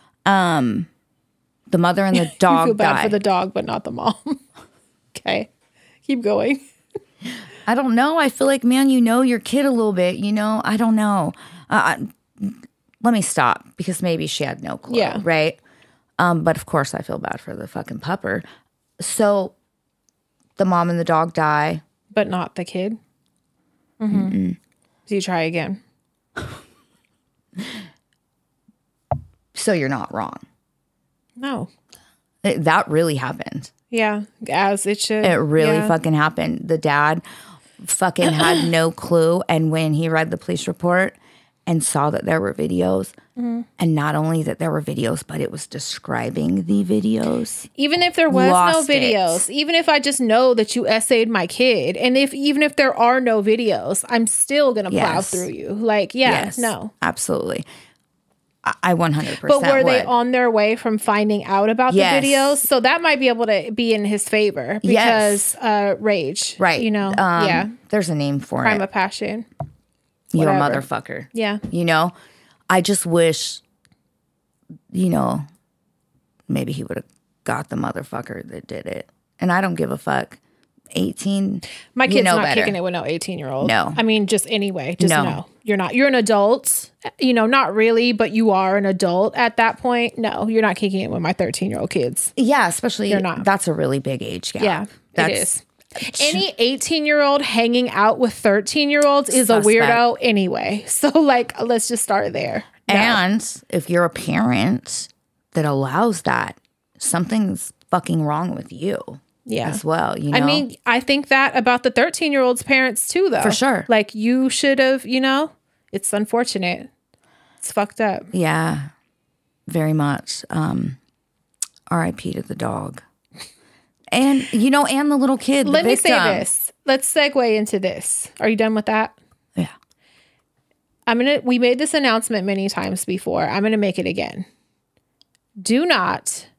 The mother and the dog you feel bad die. for the dog, but not the mom. Okay. Keep going. I don't know. I feel like, man, you know your kid a little bit. You know, I don't know. Let me stop because maybe she had no clue, Yeah. right? But of course, I feel bad for the fucking pupper. So the mom and the dog die. But not the kid? Mm-hmm. So you try again. So you're not wrong. No. That really happened. Yeah. As it should. It really fucking happened. The dad fucking had no clue. And when he read the police report and saw that there were videos, and not only that there were videos, but it was describing the videos. Even if there was Lost no videos, even if I just know that you essayed my kid, and even if there are no videos, I'm still going to plow through you. Like, no. Absolutely. I 100% But were they on their way from finding out about the videos? So that might be able to be in his favor because rage. Right. You know, There's a name for crime it. of passion. You're a Whatever. motherfucker. Yeah. You know, I just wish, you know, maybe he would have got the motherfucker that did it. And I don't give a fuck. 18. My kid's not better. kicking it with no 18-year-old. No. I mean, just anyway. Just No. no. You're not. You're an adult. You know, not really, but you are an adult at that point. No, you're not kicking it with my 13-year-old kids. Yeah, especially You're not. That's a really big age gap. Yeah, it is. Any 18-year-old hanging out with 13-year-olds is Suspect. a weirdo anyway. So, like, let's just start there. No. And if you're a parent that allows that, something's fucking wrong with you. Yeah. As well, you know? I mean, I think that about the 13-year-old's parents too, though. For sure. Like, you should have, you know, it's unfortunate. It's fucked up. Yeah, very much. R.I.P. to the dog. And, you know, and the little kid, the Let me victim. say this. Let's segue into this. Are you done with that? Yeah. We made this announcement many times before. I'm going to make it again. Do not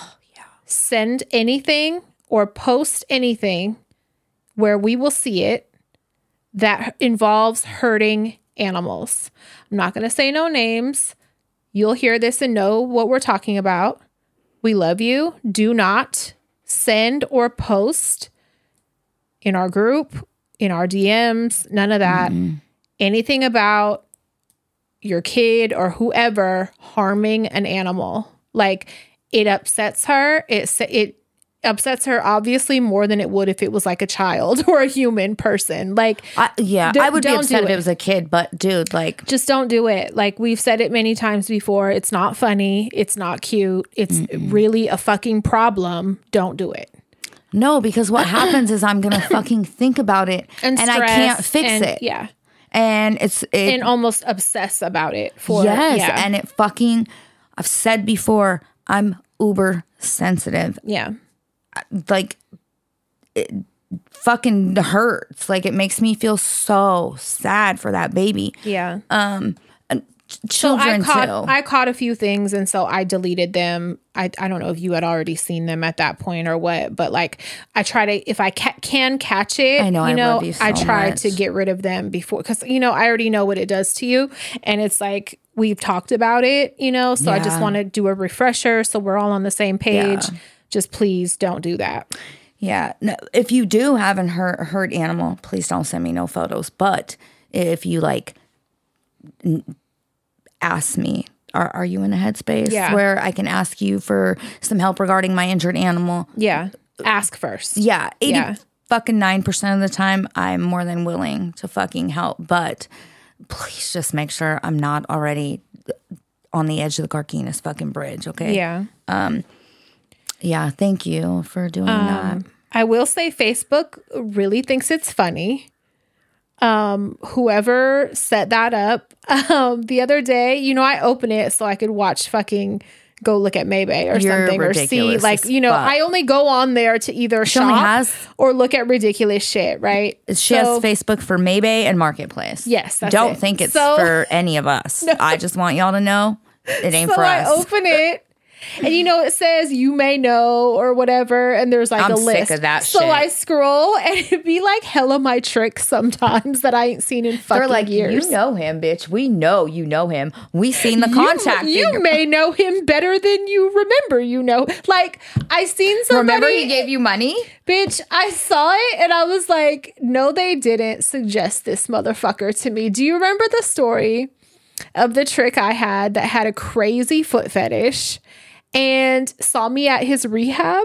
send anything or post anything where we will see it that involves hurting animals. I'm not going to say no names. You'll hear this and know what we're talking about. We love you. Do not send or post in our group, in our DMs, none of that. Anything about your kid or whoever harming an animal. Like, it upsets her. It upsets her obviously more than it would if it was like a child or a human person. Like, I would be don't upset do if it was a kid, but dude, like, just don't do it. Like, we've said it many times before. It's not funny. It's not cute. It's really a fucking problem. Don't do it. no, because what happens is I'm going to fucking think about it and I can't fix it. Yeah. And And almost obsess about it for and it fucking, I've said before, I'm uber sensitive. Yeah. Like, it fucking hurts. Like, it makes me feel so sad for that baby. Yeah. Children so too. I caught a few things, and so I deleted them. I don't know if you had already seen them at that point or what, but like, I try to, if I can catch it, I know, I love you so I try much. to get rid of them before, because, you know, I already know what it does to you. And it's like, we've talked about it, you know, so I just Yeah. want to do a refresher so we're all on the same page. Yeah. Just please don't do that. Yeah. No, if you do have a hurt animal, please don't send me no photos. But if you like ask me are you in a headspace Yeah. where I can ask you for some help regarding my injured animal? Yeah. Ask first. Yeah. 80 Yeah. fucking 9% of the time, I'm more than willing to fucking help. But please just make sure I'm not already on the edge of the Carquinez fucking bridge, okay? Yeah. Yeah, thank you for doing that. I will say Facebook really thinks it's funny. Whoever set that up, the other day, you know, I open it so I could watch fucking go look at Maybe or You're something or see, ridiculous like, as you know, fuck. I only go on there to either only shop has- or look at ridiculous shit, right? She has Facebook for Maybe and Marketplace. Yes, that's Don't it. think it's So- for any of us. I just want y'all to know it ain't So for I us. open it. And you know, it says you may know or whatever, and there's like I'm a sick list. of that so shit. I scroll, and it'd be like hella my tricks sometimes that I ain't seen in fucking They're like, years. you know him, bitch. We know you know him. We seen the contact. You figure. may know him better than you remember. You know, like I seen somebody. Remember he gave you money? Bitch, I saw it and I was like, no, they didn't suggest this motherfucker to me. Do you remember the story of the trick I had that had a crazy foot fetish and saw me at his rehab?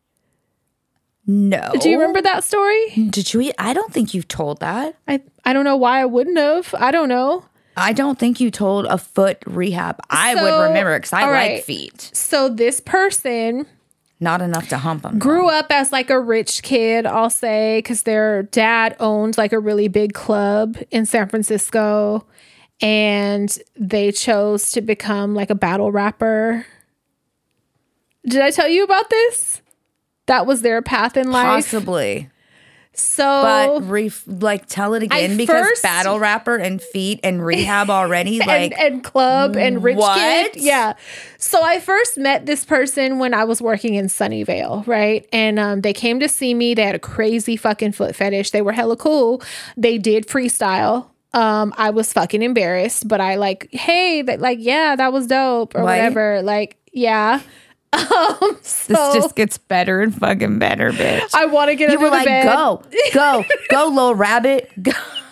No. Do you remember that story? Did you? I don't think you've told that. I don't know why I wouldn't have. I don't know. I don't think you told a foot rehab. I So, would remember because I all like right. feet. So this person Not enough to hump them. grew up as like a rich kid, I'll say, because their dad owned like a really big club in San Francisco, and they chose to become like a battle rapper. Did I tell you about this? That was their path in life. Possibly. So, But tell it again I because first- battle rapper and feet and rehab already and club and rich what? kid. Yeah. So I first met this person when I was working in Sunnyvale, right? And they came to see me. They had a crazy fucking foot fetish. They were hella cool. They did freestyle. I was fucking embarrassed, but I hey, yeah, that was dope or What? whatever. Like, yeah. this just gets better and fucking better, bitch. I want to get You under were the like, bed. go, little rabbit. Go.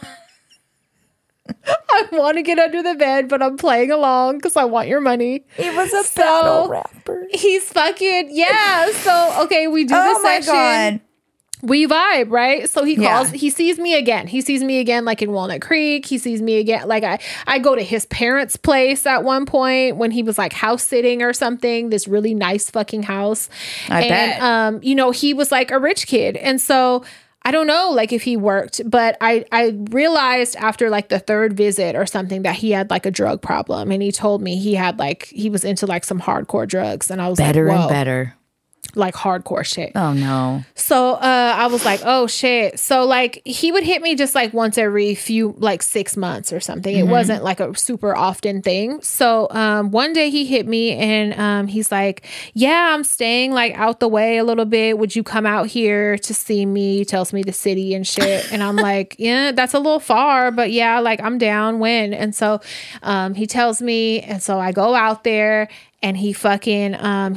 I want to get under the bed, but I'm playing along because I want your money. He was a So, battle rapper. He's fucking, yeah. So, okay, we do Oh this my session. God. We vibe, right? So he calls, Yeah. he sees me again. He sees me again like in Walnut Creek. He sees me again. Like I go to his parents' place at one point when he was like house sitting or something, this really nice fucking house. I bet. You know, he was like a rich kid. And so I don't know like if he worked, but I realized after like the third visit or something that he had like a drug problem. And he told me he was into like some hardcore drugs. And I was Better like, whoa, and better. like hardcore shit. Oh no. So I was like, oh shit. So like he would hit me just like once every 6 months or something. It wasn't like a super often thing. So one day he hit me and he's like, yeah, I'm staying like out the way a little bit. Would you come out here to see me? He tells me the city and shit. And I'm like, yeah, that's a little far, but yeah, like I'm down when. And so he tells me, and so I go out there. And he fucking,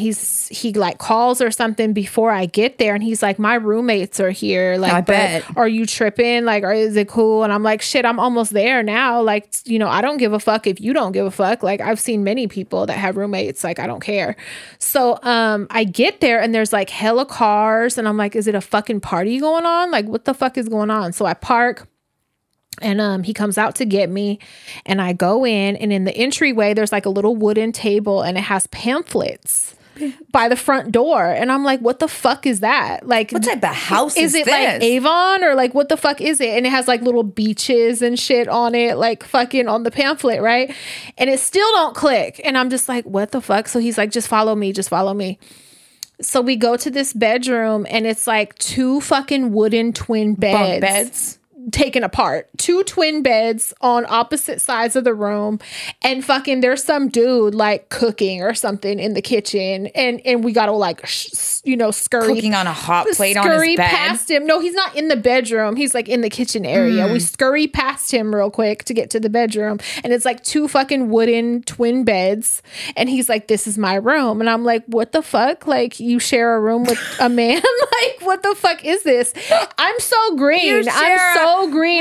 he like calls or something before I get there. And he's like, my roommates are here. Like, I but bet. Are you tripping? Like, is it cool? And I'm like, shit, I'm almost there now. Like, you know, I don't give a fuck if you don't give a fuck. Like, I've seen many people that have roommates. Like, I don't care. So I get there and there's like hella cars. And I'm like, is it a fucking party going on? Like, what the fuck is going on? So I park. And he comes out to get me and I go in the entryway, there's like a little wooden table and it has pamphlets by the front door. And I'm like, what the fuck is that? Like, What type of house is it this? like Avon or like what the fuck is it? And it has like little beaches and shit on it, like fucking on the pamphlet, right? And it still don't click. And I'm just like, what the fuck? So he's like, just follow me, just follow me. So we go to this bedroom and it's like 2 fucking wooden twin Bunk beds. taken apart. 2 twin beds on opposite sides of the room, and fucking there's some dude like cooking or something in the kitchen, and we gotta like scurry Cooking on a hot plate on scurry his bed. past him. No, he's not in the bedroom. He's like in the kitchen area. We scurry past him real quick to get to the bedroom, and it's like 2 fucking wooden twin beds, and he's like, this is my room. And I'm like, what the fuck? Like, you share a room with a man? Like, what the fuck is this? I'm so green. You share I'm so so green.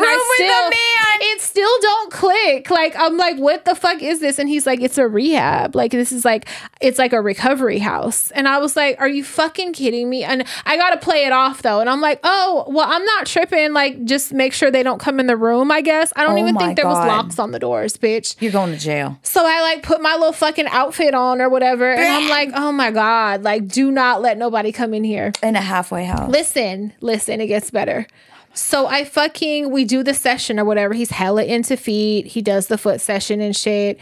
It still don't click. Like, I'm like, what the fuck is this? And he's like, it's a rehab. Like, this is like, it's like a recovery house. And I was like, are you fucking kidding me? And I got to play it off though. And I'm like, oh, well, I'm not tripping. Like, just make sure they don't come in the room, I guess. I don't even think there was locks on the doors, bitch. You're going to jail. So I like put my little fucking outfit on or whatever. And I'm like, oh my God, like, do not let nobody come in here. In a halfway house. Listen, it gets better. So we do the session or whatever. He's hella into feet. He does the foot session and shit.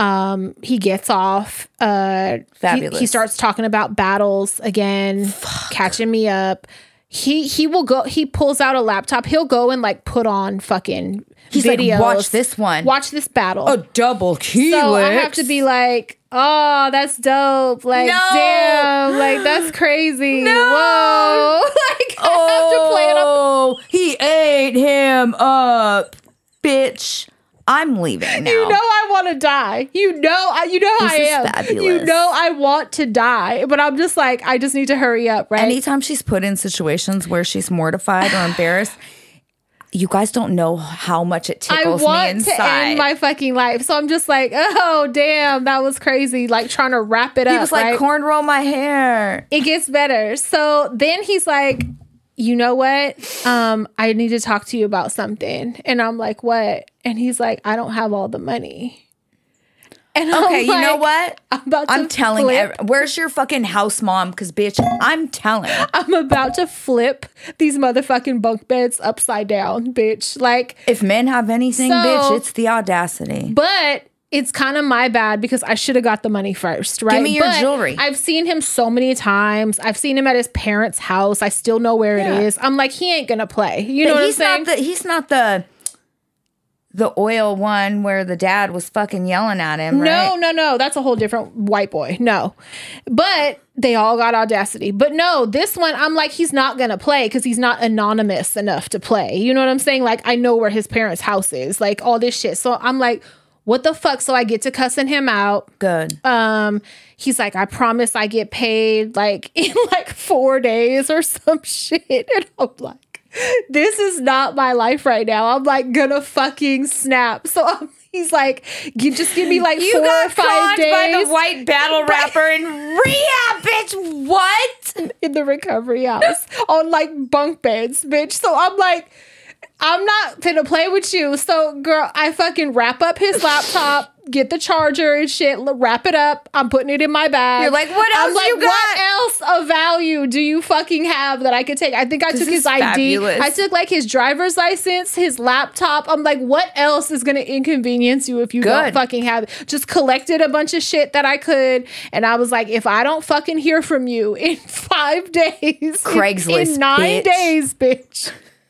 He gets off. Fabulous. He starts talking about battles again, catching me up. He will go, he pulls out a laptop. He'll go and like put on fucking He's videos. Like, watch this one. Watch this battle. A double helix. So I have to be like, oh, that's dope. Like, damn. Like, that's crazy. No. Whoa. Like, I have to play it up. Oh, he ate him up, bitch. I'm leaving now. You know I want to die. You know how I am. Fabulous. You know I want to die, but I'm just like, I just need to hurry up, right? Anytime she's put in situations where she's mortified or embarrassed, you guys don't know how much it tickles me inside. I want to end my fucking life. So I'm just like, oh, damn, that was crazy. Like trying to wrap it up. He was like, cornrow my hair. It gets better. So then he's like, you know what? I need to talk to you about something. And I'm like, what? And he's like, I don't have all the money. And okay, you know what? I'm telling where's your fucking house mom? Because, bitch, I'm telling. I'm about to flip these motherfucking bunk beds upside down, bitch. Like, if men have anything, bitch, it's the audacity. But it's kind of my bad because I should have got the money first, right? Give me your jewelry. I've seen him so many times. I've seen him at his parents' house. I still know where it is. I'm like, he ain't gonna play. You know what I'm saying? He's not the oil one where the dad was fucking yelling at him, right? No. That's a whole different white boy. No. But they all got audacity. But no, this one, I'm like, he's not going to play because he's not anonymous enough to play. You know what I'm saying? Like, I know where his parents' house is. Like, all this shit. So I'm like, what the fuck? So I get to cussing him out. Good. He's like, I promise I get paid like in like 4 days or some shit. And I'm like, this is not my life right now. I'm like gonna fucking snap. So he's like, just give me like 4 or 5 days. By the white battle rapper in rehab, bitch. What? In the recovery house on like bunk beds, bitch. So I'm like, I'm not finna play with you. So girl, I fucking wrap up his laptop, get the charger and shit, wrap it up. I'm putting it in my bag. You're like, what else you got? What else of value do you fucking have that I could take? I think I took his ID. Fabulous. I took like his driver's license, his laptop. I'm like, what else is going to inconvenience you if you don't fucking have it? Just collected a bunch of shit that I could. And I was like, if I don't fucking hear from you in 5 days, Craigslist, in 9 days, bitch.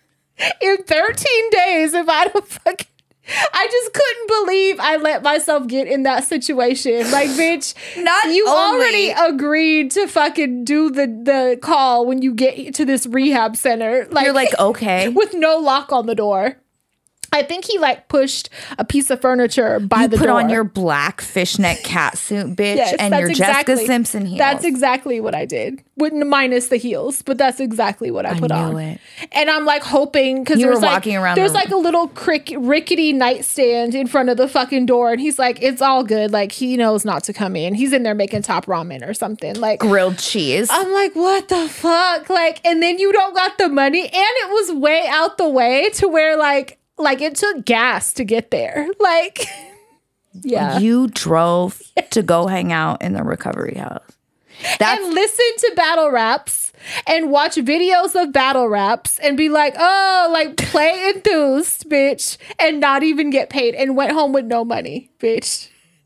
In 13 days, if I don't fucking... I just couldn't believe I let myself get in that situation. Like, bitch, you already agreed to fucking do the call when you get to this rehab center. Like, you're like, okay. With no lock on the door. I think he like pushed a piece of furniture by the door. You put on your black fishnet catsuit, bitch, yes, and your Jessica Simpson heels. That's exactly what I did. Minus the heels, but that's exactly what I put on. It. And I'm like hoping because there's like there's like a little rickety nightstand in front of the fucking door, and he's like, it's all good. Like he knows not to come in. He's in there making top ramen or something, like grilled cheese. I'm like, what the fuck? Like, and then you don't got the money, and it was way out the way to where like it took gas to get there. Like, yeah. You drove to go hang out in the recovery house. And listen to battle raps and watch videos of battle raps and be like, oh, like play enthused, bitch, and not even get paid and went home with no money, bitch.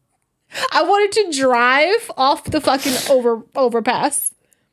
I wanted to drive off the fucking overpass.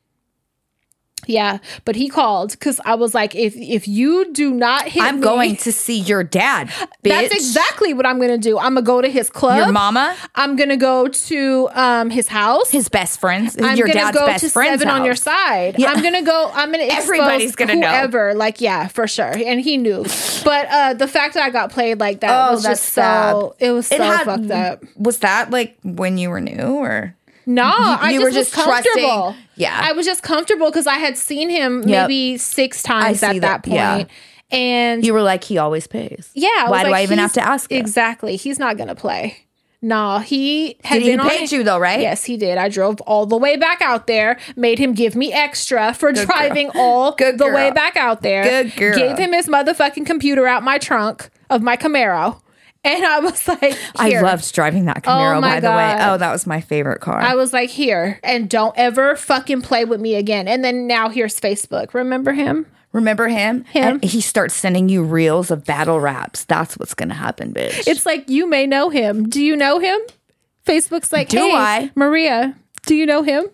Yeah, but he called because I was like, if you do not hit I'm going to see your dad, bitch. That's exactly what I'm going to do. I'm going to go to his club. Your mama? I'm going to go to his house. His best friends. I'm your gonna dad's go best to friend's 7 house. on your side. Yeah. I'm going to everybody's going to know. Whoever. Like, yeah, for sure. And he knew. But the fact that I got played like that was just so, it was so fucked up. Was that like when you were new or? No, I were just was comfortable. Yeah. I was just comfortable because I had seen him maybe 6 times at that point. Yeah. And you were like, he always pays. yeah. Why do I even have to ask him? Exactly. He's not going to play. No, he had Did he been pay you though, right? Yes, he did. I drove all the way back out there, made him give me extra for driving all the way back out there. Good girl. Gave him his motherfucking computer out my trunk of my Camaro. And I was like, I loved driving that Camaro, by the way. God. Oh, that was my favorite car. I was like, here, and don't ever fucking play with me again. And then now here's Facebook. Remember him? Remember him? Him. And he starts sending you reels of battle raps. That's what's going to happen, bitch. It's like, you may know him. Do you know him? Facebook's like, Do hey, I? Maria, do you know him?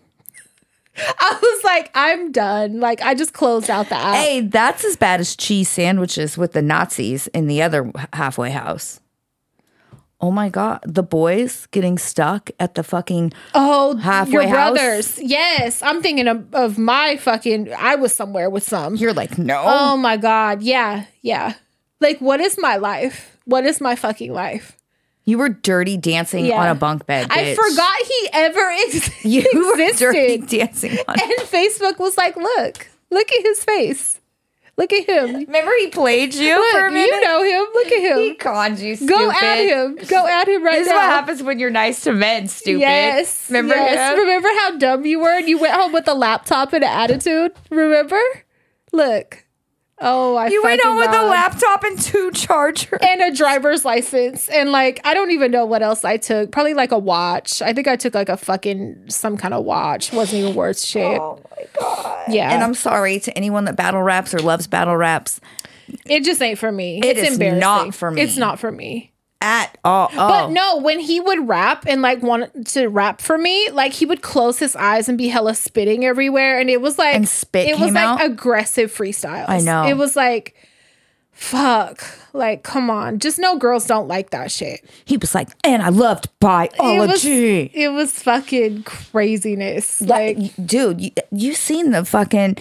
I was like, I'm done. Like, I just closed out the app. Hey, that's as bad as cheese sandwiches with the Nazis in the other halfway house. Oh my God. The boys getting stuck at the fucking halfway your house. brothers. Yes. I'm thinking of my fucking, I was somewhere with some. You're like, no. Oh my God. Yeah. Yeah. Like, what is my life? What is my fucking life? You were dirty dancing on a bunk bed, bitch. I forgot he ever You were existed. dirty dancing on And Facebook was like, look at his face. Look at him. Remember he played you for a Look, minute? you know him. Look at him. He conned you, stupid. Go at him. Go at him right This now. is what happens when you're nice to men, stupid. Yes. Remember yes. him? Remember how dumb you were and you went home with a laptop and an attitude? Remember? Look. Oh, You went home with a laptop and 2 chargers. and a driver's license. And like, I don't even know what else I took. Probably like a watch. I think I took like a fucking some kind of watch. Wasn't even worth shit. Oh my God. Yeah. And I'm sorry to anyone that battle raps or loves battle raps It just ain't for me. It It's is embarrassing. not for me. It's not for me. at all. But no, when he would rap and like want to rap for me, like he would close his eyes and be hella spitting everywhere, and it was like And spit It was came like out? aggressive freestyles. I know. It was like, fuck, like come on, just know girls don't like that shit. He was like, and I loved biology. It was fucking craziness. Like, Like dude, you seen the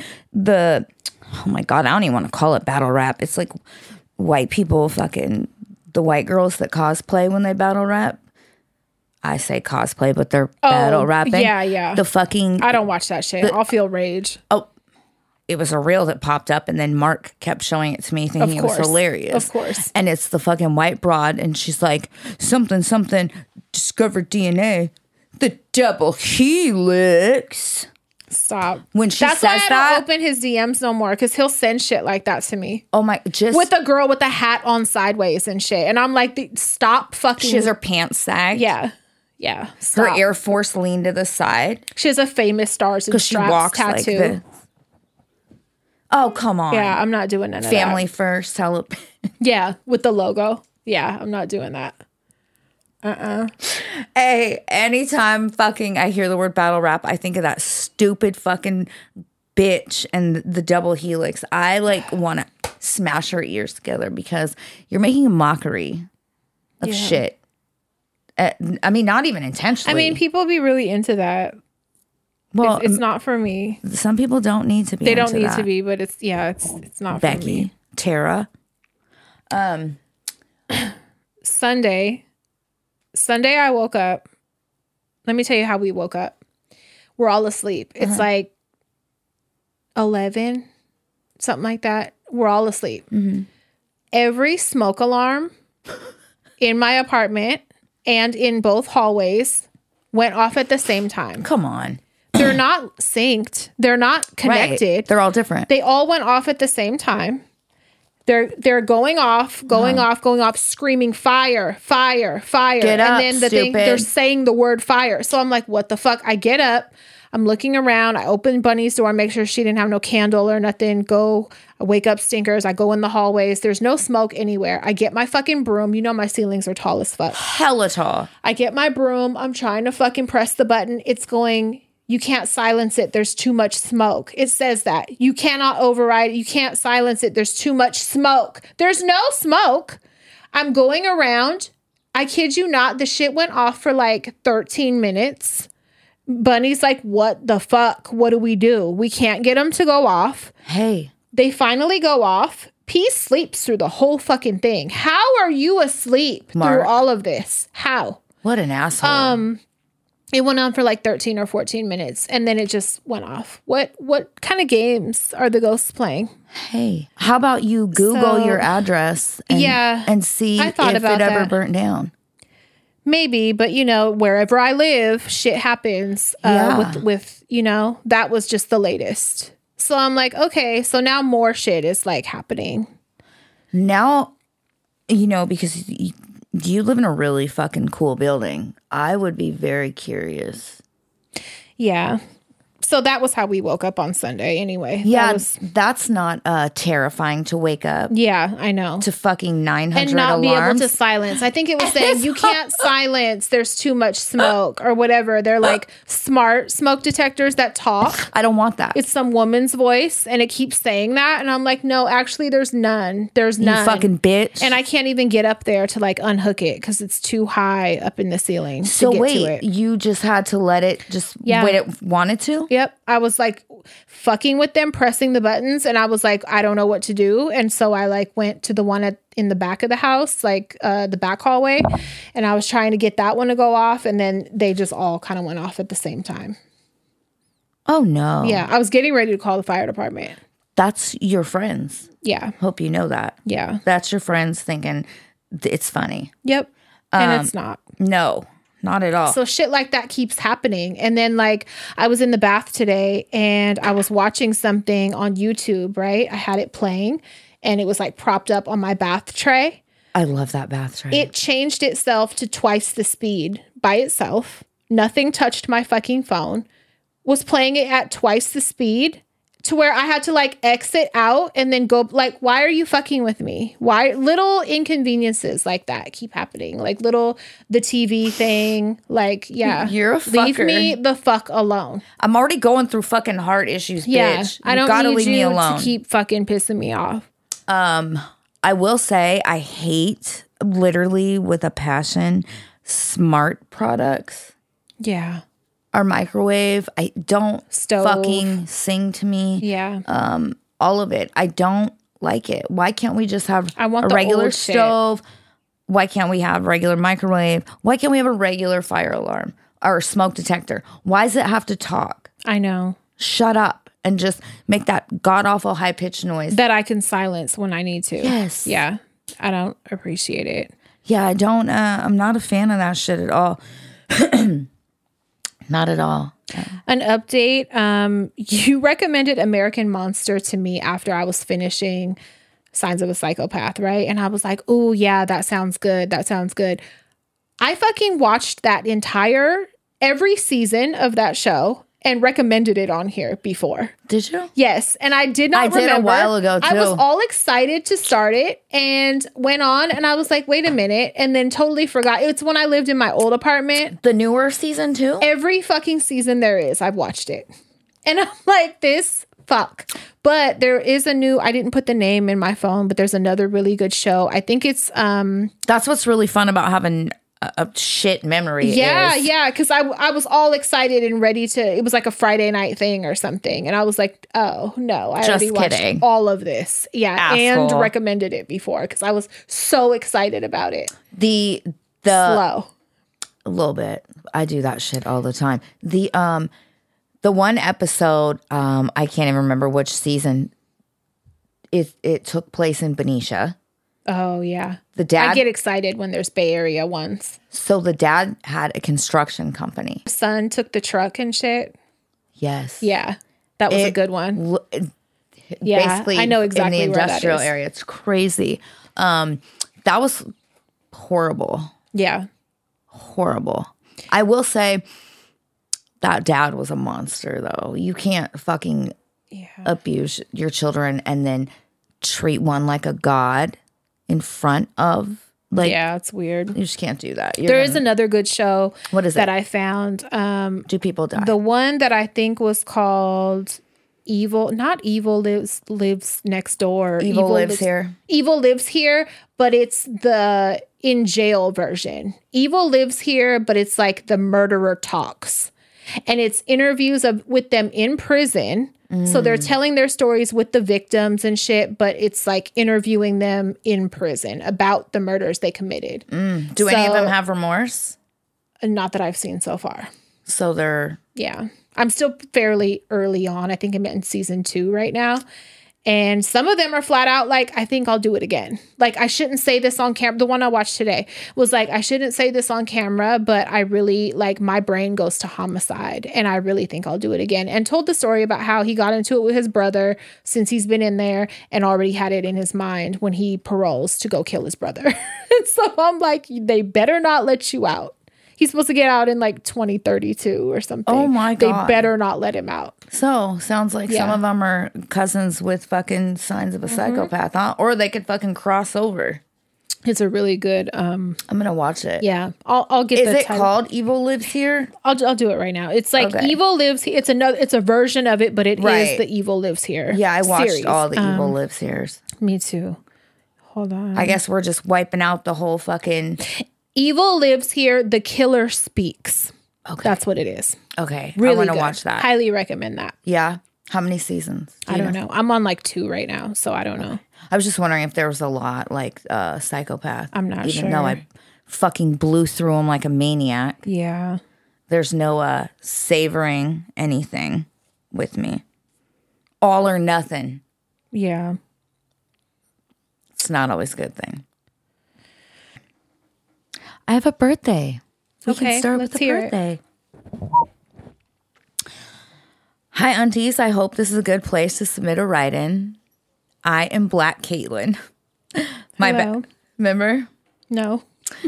oh my God, I don't even want to call it battle rap. It's like white people fucking, the white girls that cosplay when they battle rap. I say cosplay, but they're battle rapping. yeah. The fucking, I don't watch that shit. I'll feel rage. it was a reel that popped up, and then Mark kept showing it to me thinking it was hilarious. Of course. And it's the fucking white broad, and she's like, something, discovered DNA, the double helix. Stop. When she That's says why I that, don't open his DMs no more, because he'll send shit like that to me. oh my, just With a girl with a hat on sideways and shit. And I'm like, stop fucking. she has her pants sagged. Yeah. Yeah. Her Stop. Air Force leaned to the side She has a famous Stars and because she Straps walks tattoo. like this. Oh, come on. Yeah, I'm not doing none of Family that. first. Yeah, with the logo. Yeah, I'm not doing that. Hey, anytime fucking I hear the word battle rap, I think of that stupid fucking bitch and the double helix. I like want to smash her ears together because you're making a mockery of shit. I mean, not even intentionally. I mean, people be really into that. well, It's not for me. some people don't need to be. They don't into need that. to be, but it's not for me. Becky, Tara. Sunday I woke up. Let me tell you how we woke up. We're all asleep. It's like 11, something like that. We're all asleep. Every smoke alarm in my apartment and in both hallways went off at the same time. Come on. They're not synced. They're not connected. Right. They're all different. They all went off at the same time. They're going off, screaming fire, fire, fire. Get and up, then stupid. they're saying the word fire. So I'm like, what the fuck? I get up. I'm looking around. I open Bunny's door, make sure she didn't have no candle or nothing. I wake up stinkers. I go in the hallways. There's no smoke anywhere. I get my fucking broom. You know my ceilings are tall as fuck. Hella tall. I get my broom. I'm trying to fucking press the button. It's going, you can't silence it. There's too much smoke. It says that. You cannot override it. You can't silence it. There's too much smoke. There's no smoke. I'm going around. I kid you not. The shit went off for like 13 minutes. Bunny's like, what the fuck? What do? We can't get them to go off. Hey. They finally go off. P sleeps through the whole fucking thing. How are you asleep Mark. through all of this? How? What an asshole. It went on for like 13 or 14 minutes and then it just went off. What kind of games are the ghosts playing? Hey, how about you Google your address and see if it ever burnt down? Maybe, but wherever I live, shit happens with that was just the latest. So I'm like, okay, so now more shit is like happening. Now, because you live in a really fucking cool building. I would be very curious. Yeah. So that was how we woke up on Sunday anyway. Yeah, that's not terrifying to wake up. Yeah, I know. To fucking 900 and not alarms. Be able to silence. I think it was saying you can't silence. There's too much smoke or whatever. They're like smart smoke detectors that talk. I don't want that. It's some woman's voice and it keeps saying that. And I'm like, no, actually there's none. There's none. You fucking bitch. And I can't even get up there to like unhook it because it's too high up in the ceiling. So to get wait, to it. You just had to let it just when it wanted to? Yep. I was like fucking with them, pressing the buttons, and I was like, I don't know what to do. And so I like went to the one in the back of the house, like the back hallway, and I was trying to get that one to go off, and then they just all kind of went off at the same time. Oh no. Yeah. I was getting ready to call the fire department. That's your friends. Yeah. Hope you know that. Yeah. That's your friends thinking it's funny. Yep. And it's not. No. Not at all. So shit like that keeps happening. And then like I was in the bath today and I was watching something on YouTube, right? I had it playing and it was like propped up on my bath tray. I love that bath tray. It changed itself to twice the speed by itself. Nothing touched my fucking phone. Was playing it at twice the speed to where I had to like exit out and then go like, why are you fucking with me? Why? Little inconveniences like that keep happening. Like the TV thing. Like, yeah. You're a fucker. Leave me the fuck alone. I'm already going through fucking heart issues, bitch. I don't gotta need leave me alone. to keep fucking pissing me off. I will say I hate, literally with a passion, smart products. Yeah. Our microwave, I don't Stove. fucking sing to me. Yeah. All of it. I don't like it. Why can't we just have I want a the regular old shit. stove? Why can't we have regular microwave? Why can't we have a regular fire alarm or smoke detector? Why does it have to talk? I know. Shut up and just make that god-awful high-pitched noise. That I can silence when I need to. Yes. Yeah. I don't appreciate it. Yeah, I don't, I'm not a fan of that shit at all. Not at all. An update. You recommended American Monster to me after I was finishing Signs of a Psychopath, right? And I was like, oh, yeah, that sounds good. That sounds good. I fucking watched every season of that show and recommended it on here before. Did you? Yes. And I did not remember. I did a while ago, too. I was all excited to start it and went on and I was like, wait a minute. And then totally forgot. It's when I lived in my old apartment. The newer season, too? Every fucking season there is, I've watched it. And I'm like, this fuck. But there is I didn't put the name in my phone, but there's another really good show. I think it's... That's what's really fun about having a shit memory. Yeah, because I was all excited and ready to... It was like a Friday night thing or something. And I was like, oh, no. I already watched all of this. Yeah, asshole. And recommended it before because I was so excited about it. Slow. A little bit. I do that shit all the time. The one episode, I can't even remember which season, it took place in Benicia. Oh, yeah. The dad... I get excited when there's Bay Area ones. So the dad had a construction company. The son took the truck and shit. Yes. Yeah. That was a good one. Yeah, basically, I know exactly in the industrial where that is. area. It's crazy. That was horrible. Yeah. Horrible. I will say that dad was a monster, though. You can't fucking abuse your children and then treat one like a god in front of, like... Yeah, it's weird. You just can't do that. There is another good show what is that it? I found. Do people die? The one that I think was called Evil... Not Evil Lives Next Door. Evil Lives Here. Evil Lives Here, but it's the in jail version. Evil Lives Here, but it's like the murderer talks. And it's interviews with them in prison. So they're telling their stories with the victims and shit, but it's like interviewing them in prison about the murders they committed. Do any of them have remorse? Not that I've seen so far. So they're... Yeah. I'm still fairly early on. I think I'm in season 2 right now. And some of them are flat out like, I think I'll do it again. Like, I shouldn't say this on camera. The one I watched today was like, I shouldn't say this on camera, but I really, like, my brain goes to homicide. And I really think I'll do it again. And told the story about how he got into it with his brother since he's been in there and already had it in his mind when he paroles to go kill his brother. And so I'm like, they better not let you out. He's supposed to get out in like 2032 or something. Oh my God. They better not let him out. So, sounds like some of them are cousins with fucking signs of a psychopath, huh? Or they could fucking cross over. It's a really good... I'm going to watch it. Yeah. I'll get the title. Is it title. called Evil Lives Here? I'll do it right now. It's like Evil Lives Here. It's a version of it, but it is the Evil Lives Here. Yeah, I watched all the Evil Lives Here's. Me too. Hold on. I guess we're just wiping out the whole fucking... Evil Lives Here, The Killer Speaks. Okay. That's what it is. Okay. Really I want to watch that. Highly recommend that. Yeah. How many seasons? I don't know. I'm on like 2 right now, so I don't know. I was just wondering if there was a lot like Psychopath. I'm not sure. Even though I fucking blew through them like a maniac. Yeah. There's no savoring anything with me. All or nothing. Yeah. It's not always a good thing. I have a birthday. We can start with the birthday. Hi, aunties. I hope this is a good place to submit a write-in. I am Black Caitlin. Hello. Remember? No.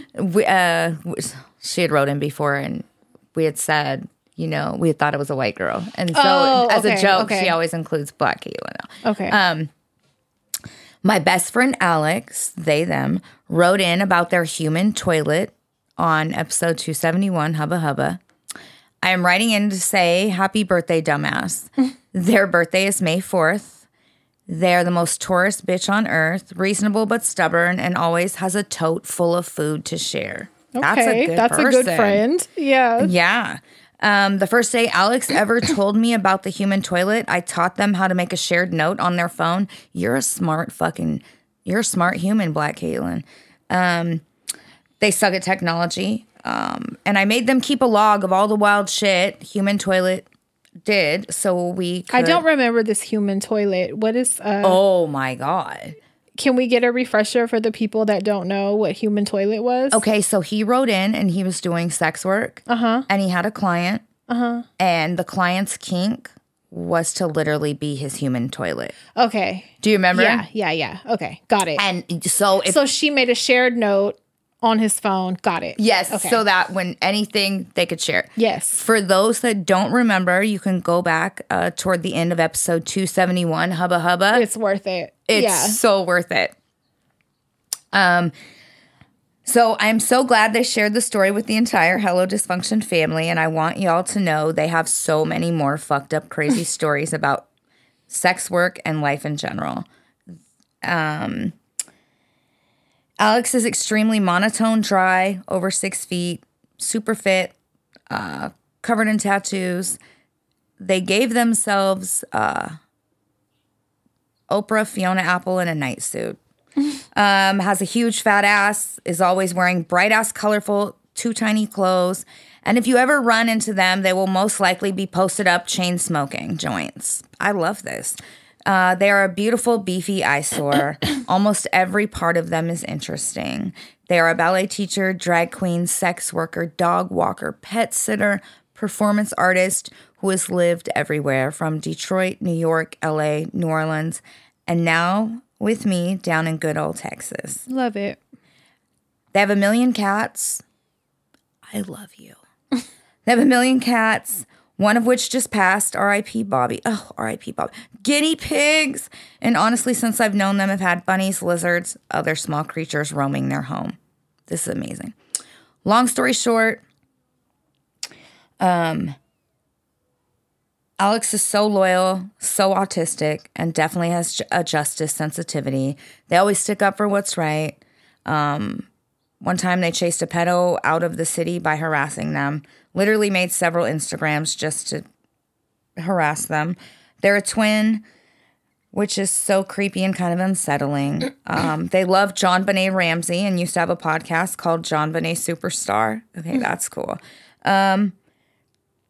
She had wrote in before, and we had said, we had thought it was a white girl, and so as a joke, she always includes Black Caitlin. Okay. My best friend Alex, they, them, wrote in about their human toilet on episode 271, Hubba Hubba. I am writing in to say, happy birthday, dumbass. Their birthday is May 4th. They're the most tourist bitch on earth, reasonable but stubborn, and always has a tote full of food to share. Okay, that's a good friend. Yeah. Yeah. The first day Alex ever told me about the human toilet, I taught them how to make a shared note on their phone. You're a smart human, Black Caitlin. They suck at technology. And I made them keep a log of all the wild shit human toilet did, so we could... I don't remember this human toilet. What is... Oh my God. Can we get a refresher for the people that don't know what human toilet was? Okay, so he wrote in and he was doing sex work. Uh-huh. And he had a client. Uh-huh. And the client's kink was to literally be his human toilet. Okay. Do you remember? Yeah. Okay, got it. And so... So she made a shared note on his phone. Got it. Yes, okay. So that when anything, they could share. Yes. For those that don't remember, you can go back toward the end of episode 271, Hubba Hubba. It's worth it. It's so worth it. So I'm so glad they shared the story with the entire Hello Dysfunction family, and I want y'all to know they have so many more fucked up, crazy stories about sex work and life in general. Alex is extremely monotone, dry, over 6 feet, super fit, covered in tattoos. They gave themselves Oprah, Fiona Apple in a night suit. Has a huge fat ass, is always wearing bright ass, colorful, too tiny clothes. And if you ever run into them, they will most likely be posted up chain smoking joints. I love this. They are a beautiful, beefy eyesore. Almost every part of them is interesting. They are a ballet teacher, drag queen, sex worker, dog walker, pet sitter, performance artist who has lived everywhere from Detroit, New York, LA, New Orleans, and now with me down in good old Texas. Love it. They have 1 million cats. I love you. They have 1 million cats. One of which just passed, R.I.P. Bobby. Oh, R.I.P. Bobby. Guinea pigs. And honestly, since I've known them, I've had bunnies, lizards, other small creatures roaming their home. This is amazing. Long story short, Alex is so loyal, so autistic, and definitely has a justice sensitivity. They always stick up for what's right. One time they chased a pedo out of the city by harassing them. Literally made several Instagrams just to harass them. They're a twin, which is so creepy and kind of unsettling. They love John Benet Ramsey and used to have a podcast called John Benet Superstar. Okay, that's cool.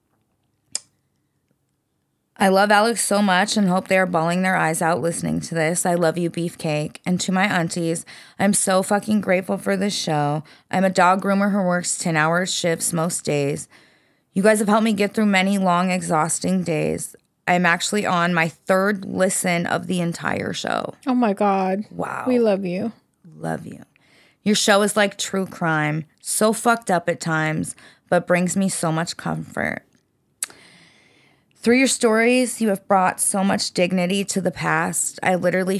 I love Alex so much and hope they are bawling their eyes out listening to this. I love you, Beefcake. And to my aunties, I'm so fucking grateful for this show. I'm a dog groomer who works 10-hour shifts most days. You guys have helped me get through many long, exhausting days. I'm actually on my 3rd listen of the entire show. Oh my God. Wow. We love you. Love you. Your show is like true crime, so fucked up at times, but brings me so much comfort. Through your stories, you have brought so much dignity to the past. I literally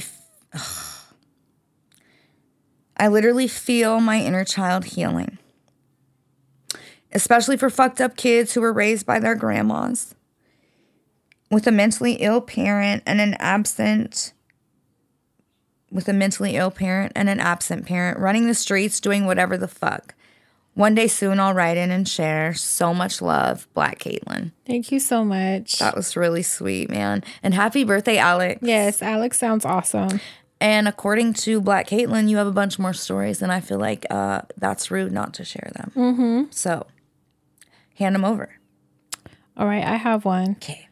feel my inner child healing. Especially for fucked up kids who were raised by their grandmas. With a mentally ill parent and an absent parent running the streets doing whatever the fuck. One day soon I'll write in and share. So much love, Black Caitlin. Thank you so much. That was really sweet, man. And happy birthday, Alex. Yes, Alex sounds awesome. And according to Black Caitlin, you have a bunch more stories, and I feel like that's rude not to share them. Mm-hmm. So, hand them over. All right, I have one. Okay.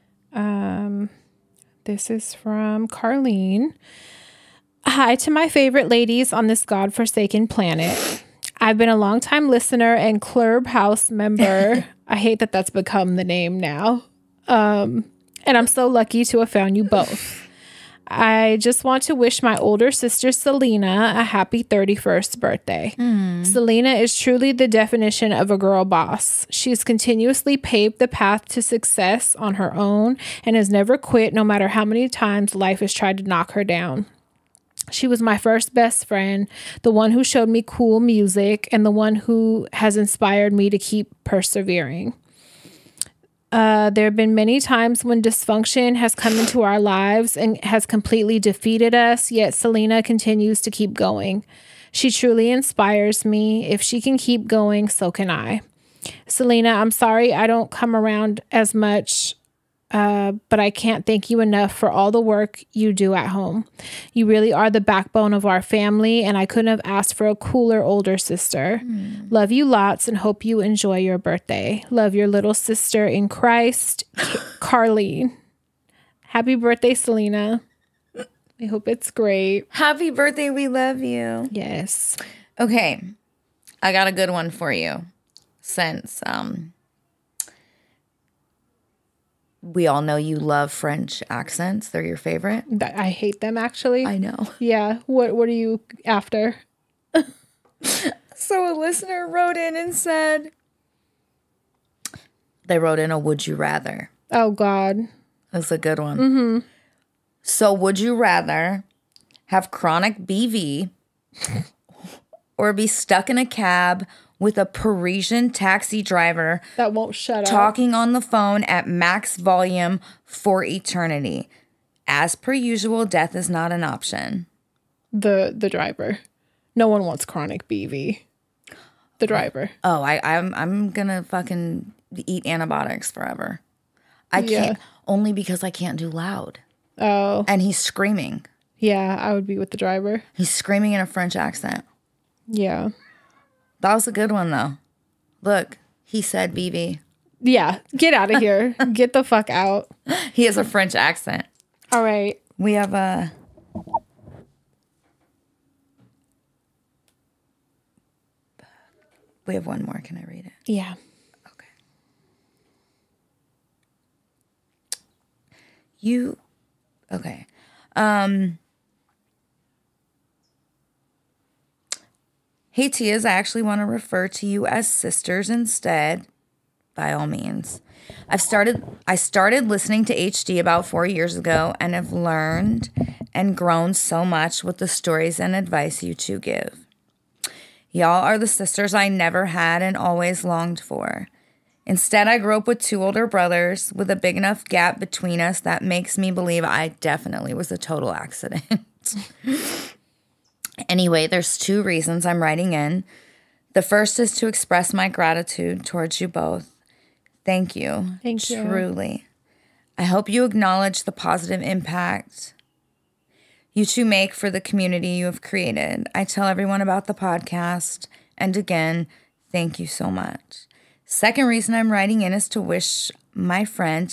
This is from Carlene. Hi to my favorite ladies on this godforsaken planet. I've been a longtime listener and Clubhouse member. I hate that that's become the name now. And I'm so lucky to have found you both. I just want to wish my older sister, Selena, a happy 31st birthday. Selena is truly the definition of a girl boss. She's continuously paved the path to success on her own and has never quit no matter how many times life has tried to knock her down. She was my first best friend, the one who showed me cool music, and the one who has inspired me to keep persevering. There have been many times when dysfunction has come into our lives and has completely defeated us, yet Selena continues to keep going. She truly inspires me. If she can keep going, so can I. Selena, I'm sorry I don't come around as much, but I can't thank you enough for all the work you do at home. You really are the backbone of our family, and I couldn't have asked for a cooler older sister. Love you lots and hope you enjoy your birthday. Love your little sister in Christ, Carlene. Happy birthday, Selena. I hope it's great. Happy birthday. We love you. Yes. Okay. I got a good one for you. Since we all know you love French accents. They're your favorite. I hate them, actually. I know. Yeah. What are you after? So a listener wrote in and said, they wrote in a would you rather. Oh, God. That's a good one. So would you rather have chronic BV or be stuck in a cab with a Parisian taxi driver that won't shut up, talking on the phone at max volume for eternity? As per usual, death is not an option. The driver. No one wants chronic BV. The driver. Oh, I'm gonna fucking eat antibiotics forever. I can't, only because I can't do loud. Oh. And he's screaming. Yeah, I would be with the driver. He's screaming in a French accent. Yeah. That was a good one, though. Look, he said BB. Yeah, get out of here. Get the fuck out. He has a French accent. All right. We have one more. Can I read it? Yeah. Okay. Hey, Tias, I actually want to refer to you as sisters instead, by all means. I started listening to HD about 4 years ago and have learned and grown so much with the stories and advice you two give. Y'all are the sisters I never had and always longed for. Instead, I grew up with 2 older brothers with a big enough gap between us that makes me believe I definitely was a total accident. Anyway, there's 2 reasons I'm writing in. The first is to express my gratitude towards you both. Thank you. Thank you. Truly. I hope you acknowledge the positive impact you two make for the community you have created. I tell everyone about the podcast. And again, thank you so much. Second reason I'm writing in is to wish my friend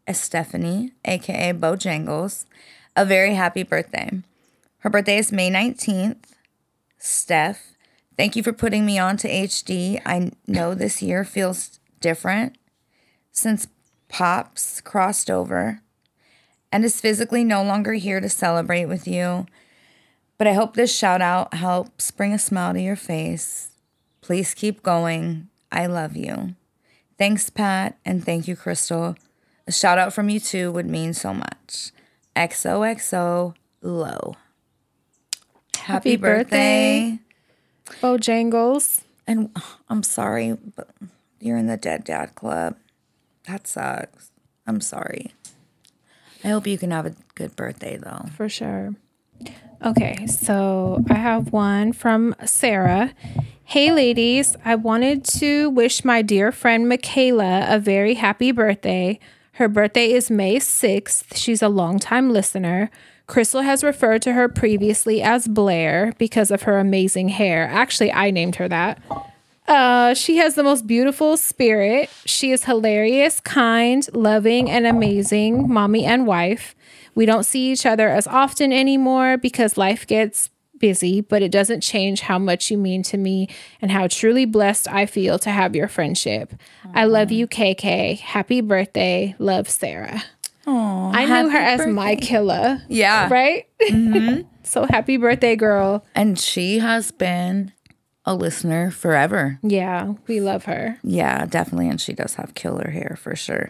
Estefany, aka Bojangles, a very happy birthday. Her birthday is May 19th. Steph, thank you for putting me on to HD. I know this year feels different since Pops crossed over and is physically no longer here to celebrate with you. But I hope this shout out helps bring a smile to your face. Please keep going. I love you. Thanks, Pat, and thank you, Crystal. A shout out from you too would mean so much. XOXO Low. Happy birthday, Bojangles. And I'm sorry, but you're in the Dead Dad Club. That sucks. I'm sorry. I hope you can have a good birthday, though. For sure. Okay, so I have one from Sarah. Hey, ladies. I wanted to wish my dear friend Michaela a very happy birthday. Her birthday is May 6th. She's a longtime listener. Crystal has referred to her previously as Blair because of her amazing hair. Actually, I named her that. She has the most beautiful spirit. She is hilarious, kind, loving, and amazing mommy and wife. We don't see each other as often anymore because life gets busy, but it doesn't change how much you mean to me and how truly blessed I feel to have your friendship. I love you, KK. Happy birthday. Love, Sarah. Aww, I knew her as My Killa. Yeah. Right? Mm-hmm. So happy birthday, girl. And she has been a listener forever. Yeah, we love her. Yeah, definitely. And she does have killer hair for sure.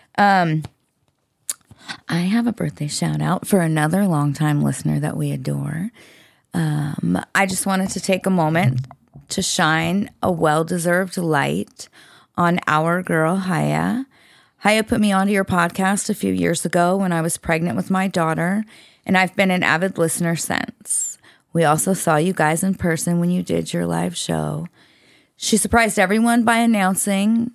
I have a birthday shout out for another longtime listener that we adore. I just wanted to take a moment to shine a well-deserved light on our girl, Haya. Haya put me onto your podcast a few years ago when I was pregnant with my daughter, and I've been an avid listener since. We also saw you guys in person when you did your live show. She surprised everyone by announcing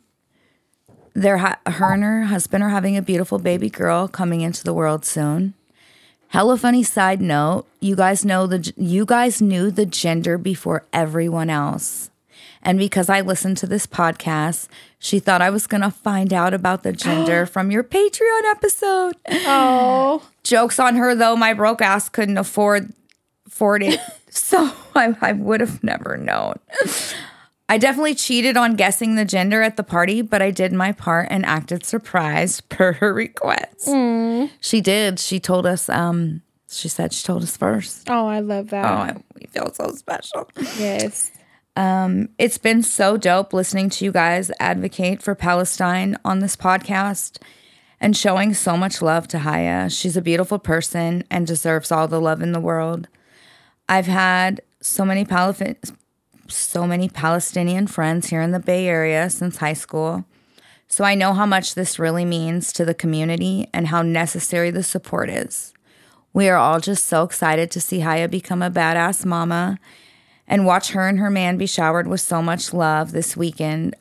her and her husband are having a beautiful baby girl coming into the world soon. Hella funny side note, you guys knew the gender before everyone else. And because I listened to this podcast, she thought I was going to find out about the gender from your Patreon episode. Oh. Joke's on her, though. My broke ass couldn't afford it. So I would have never known. I definitely cheated on guessing the gender at the party, but I did my part and acted surprised per her request. She did. She told us, she said she told us first. Oh, I love that. Oh, we feel so special. Yes. It's been so dope listening to you guys advocate for Palestine on this podcast and showing so much love to Haya. She's a beautiful person and deserves all the love in the world. I've had so many Palestinian friends here in the Bay Area since high school, so I know how much this really means to the community and how necessary the support is. We are all just so excited to see Haya become a badass mama and watch her and her man be showered with so much love this weekend.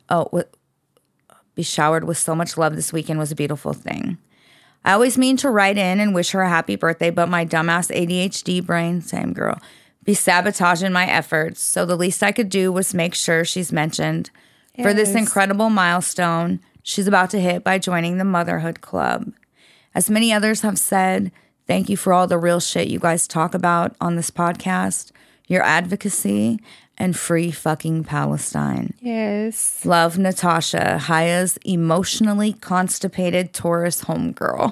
Be showered with so much love this weekend was a beautiful thing. I always mean to write in and wish her a happy birthday, but my dumbass ADHD brain, same girl, be sabotaging my efforts. So the least I could do was make sure she's mentioned for this incredible milestone she's about to hit by joining the Motherhood Club. As many others have said, thank you for all the real shit you guys talk about on this podcast, your advocacy, and free fucking Palestine. Yes. Love, Natasha, Haya's emotionally constipated Taurus homegirl.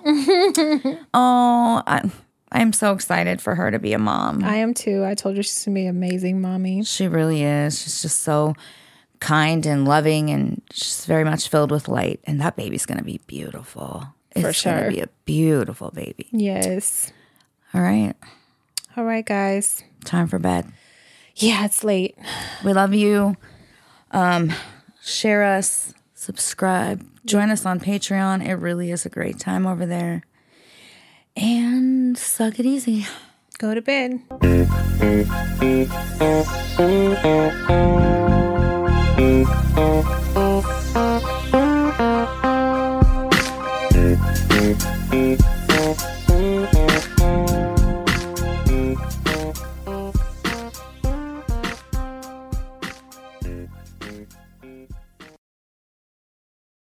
Oh, I'm so excited for her to be a mom. I am too. I told her she's going to be an amazing mommy. She really is. She's just so kind and loving, and she's very much filled with light. And that baby's going to be beautiful. It's going to be a beautiful baby. Yes. All right. All right, guys. Time for bed. Yeah, it's late. We love you. Share us, subscribe, join us on Patreon. It really is a great time over there. And suck it easy. Go to bed.